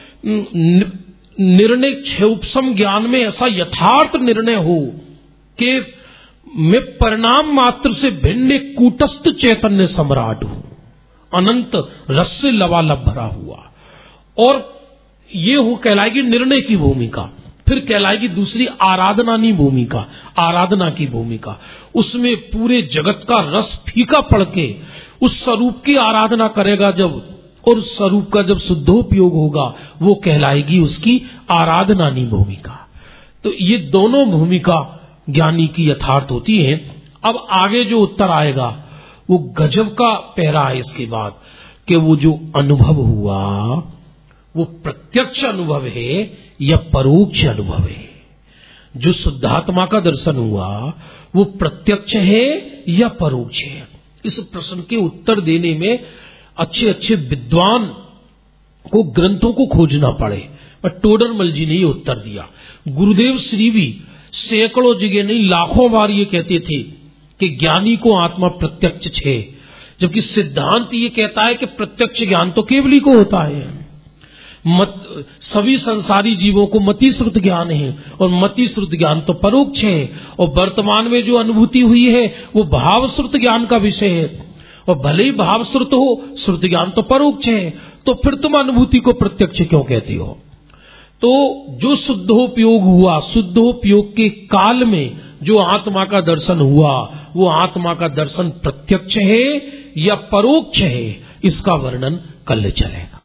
निर्णय क्षोपसम ज्ञान में ऐसा यथार्थ निर्णय हो कि मैं परिणाम मात्र से भिन्न कूटस्थ चैतन्य सम्राट हूं, अनंत रस से लबालब भरा हुआ, और ये हो कहलाएगी निर्णय की भूमिका। फिर कहलाएगी दूसरी आराधनानी भूमिका, आराधना की भूमिका। उसमें पूरे जगत का रस फीका पड़ के उस स्वरूप की आराधना करेगा जब, और उस स्वरूप का जब शुद्धोपयोग होगा, वो कहलाएगी उसकी आराधनानी भूमिका। तो ये दोनों भूमिका ज्ञानी की यथार्थ होती है। अब आगे जो उत्तर आएगा वो गजब का पहरा है इसके बाद, कि वो जो अनुभव हुआ वो प्रत्यक्ष अनुभव है या परोक्ष अनुभव है। जो शुद्धात्मा का दर्शन हुआ वो प्रत्यक्ष है या परोक्ष है। इस प्रश्न के उत्तर देने में अच्छे अच्छे विद्वान को ग्रंथों को खोजना पड़े, पर टोडरमल जी ने ये उत्तर दिया। गुरुदेव श्री भी सैकड़ों जगह नहीं लाखों बार ये कहते थे कि ज्ञानी को आत्मा प्रत्यक्ष है, जबकि सिद्धांत ये कहता है कि प्रत्यक्ष ज्ञान तो केवली को होता है। मत सभी संसारी जीवों को मति श्रुत ज्ञान है, और मति श्रुत ज्ञान तो परोक्ष है, और वर्तमान में जो अनुभूति हुई है वो भाव श्रुत ज्ञान का विषय है, और भले ही भाव श्रुत हो श्रुत ज्ञान तो परोक्ष है। तो फिर तुम अनुभूति को प्रत्यक्ष क्यों कहती हो? तो जो शुद्धोपयोग हुआ, शुद्धोपयोग के काल में जो आत्मा का दर्शन हुआ, वो आत्मा का दर्शन प्रत्यक्ष है या परोक्ष है, इसका वर्णन कल चलेगा।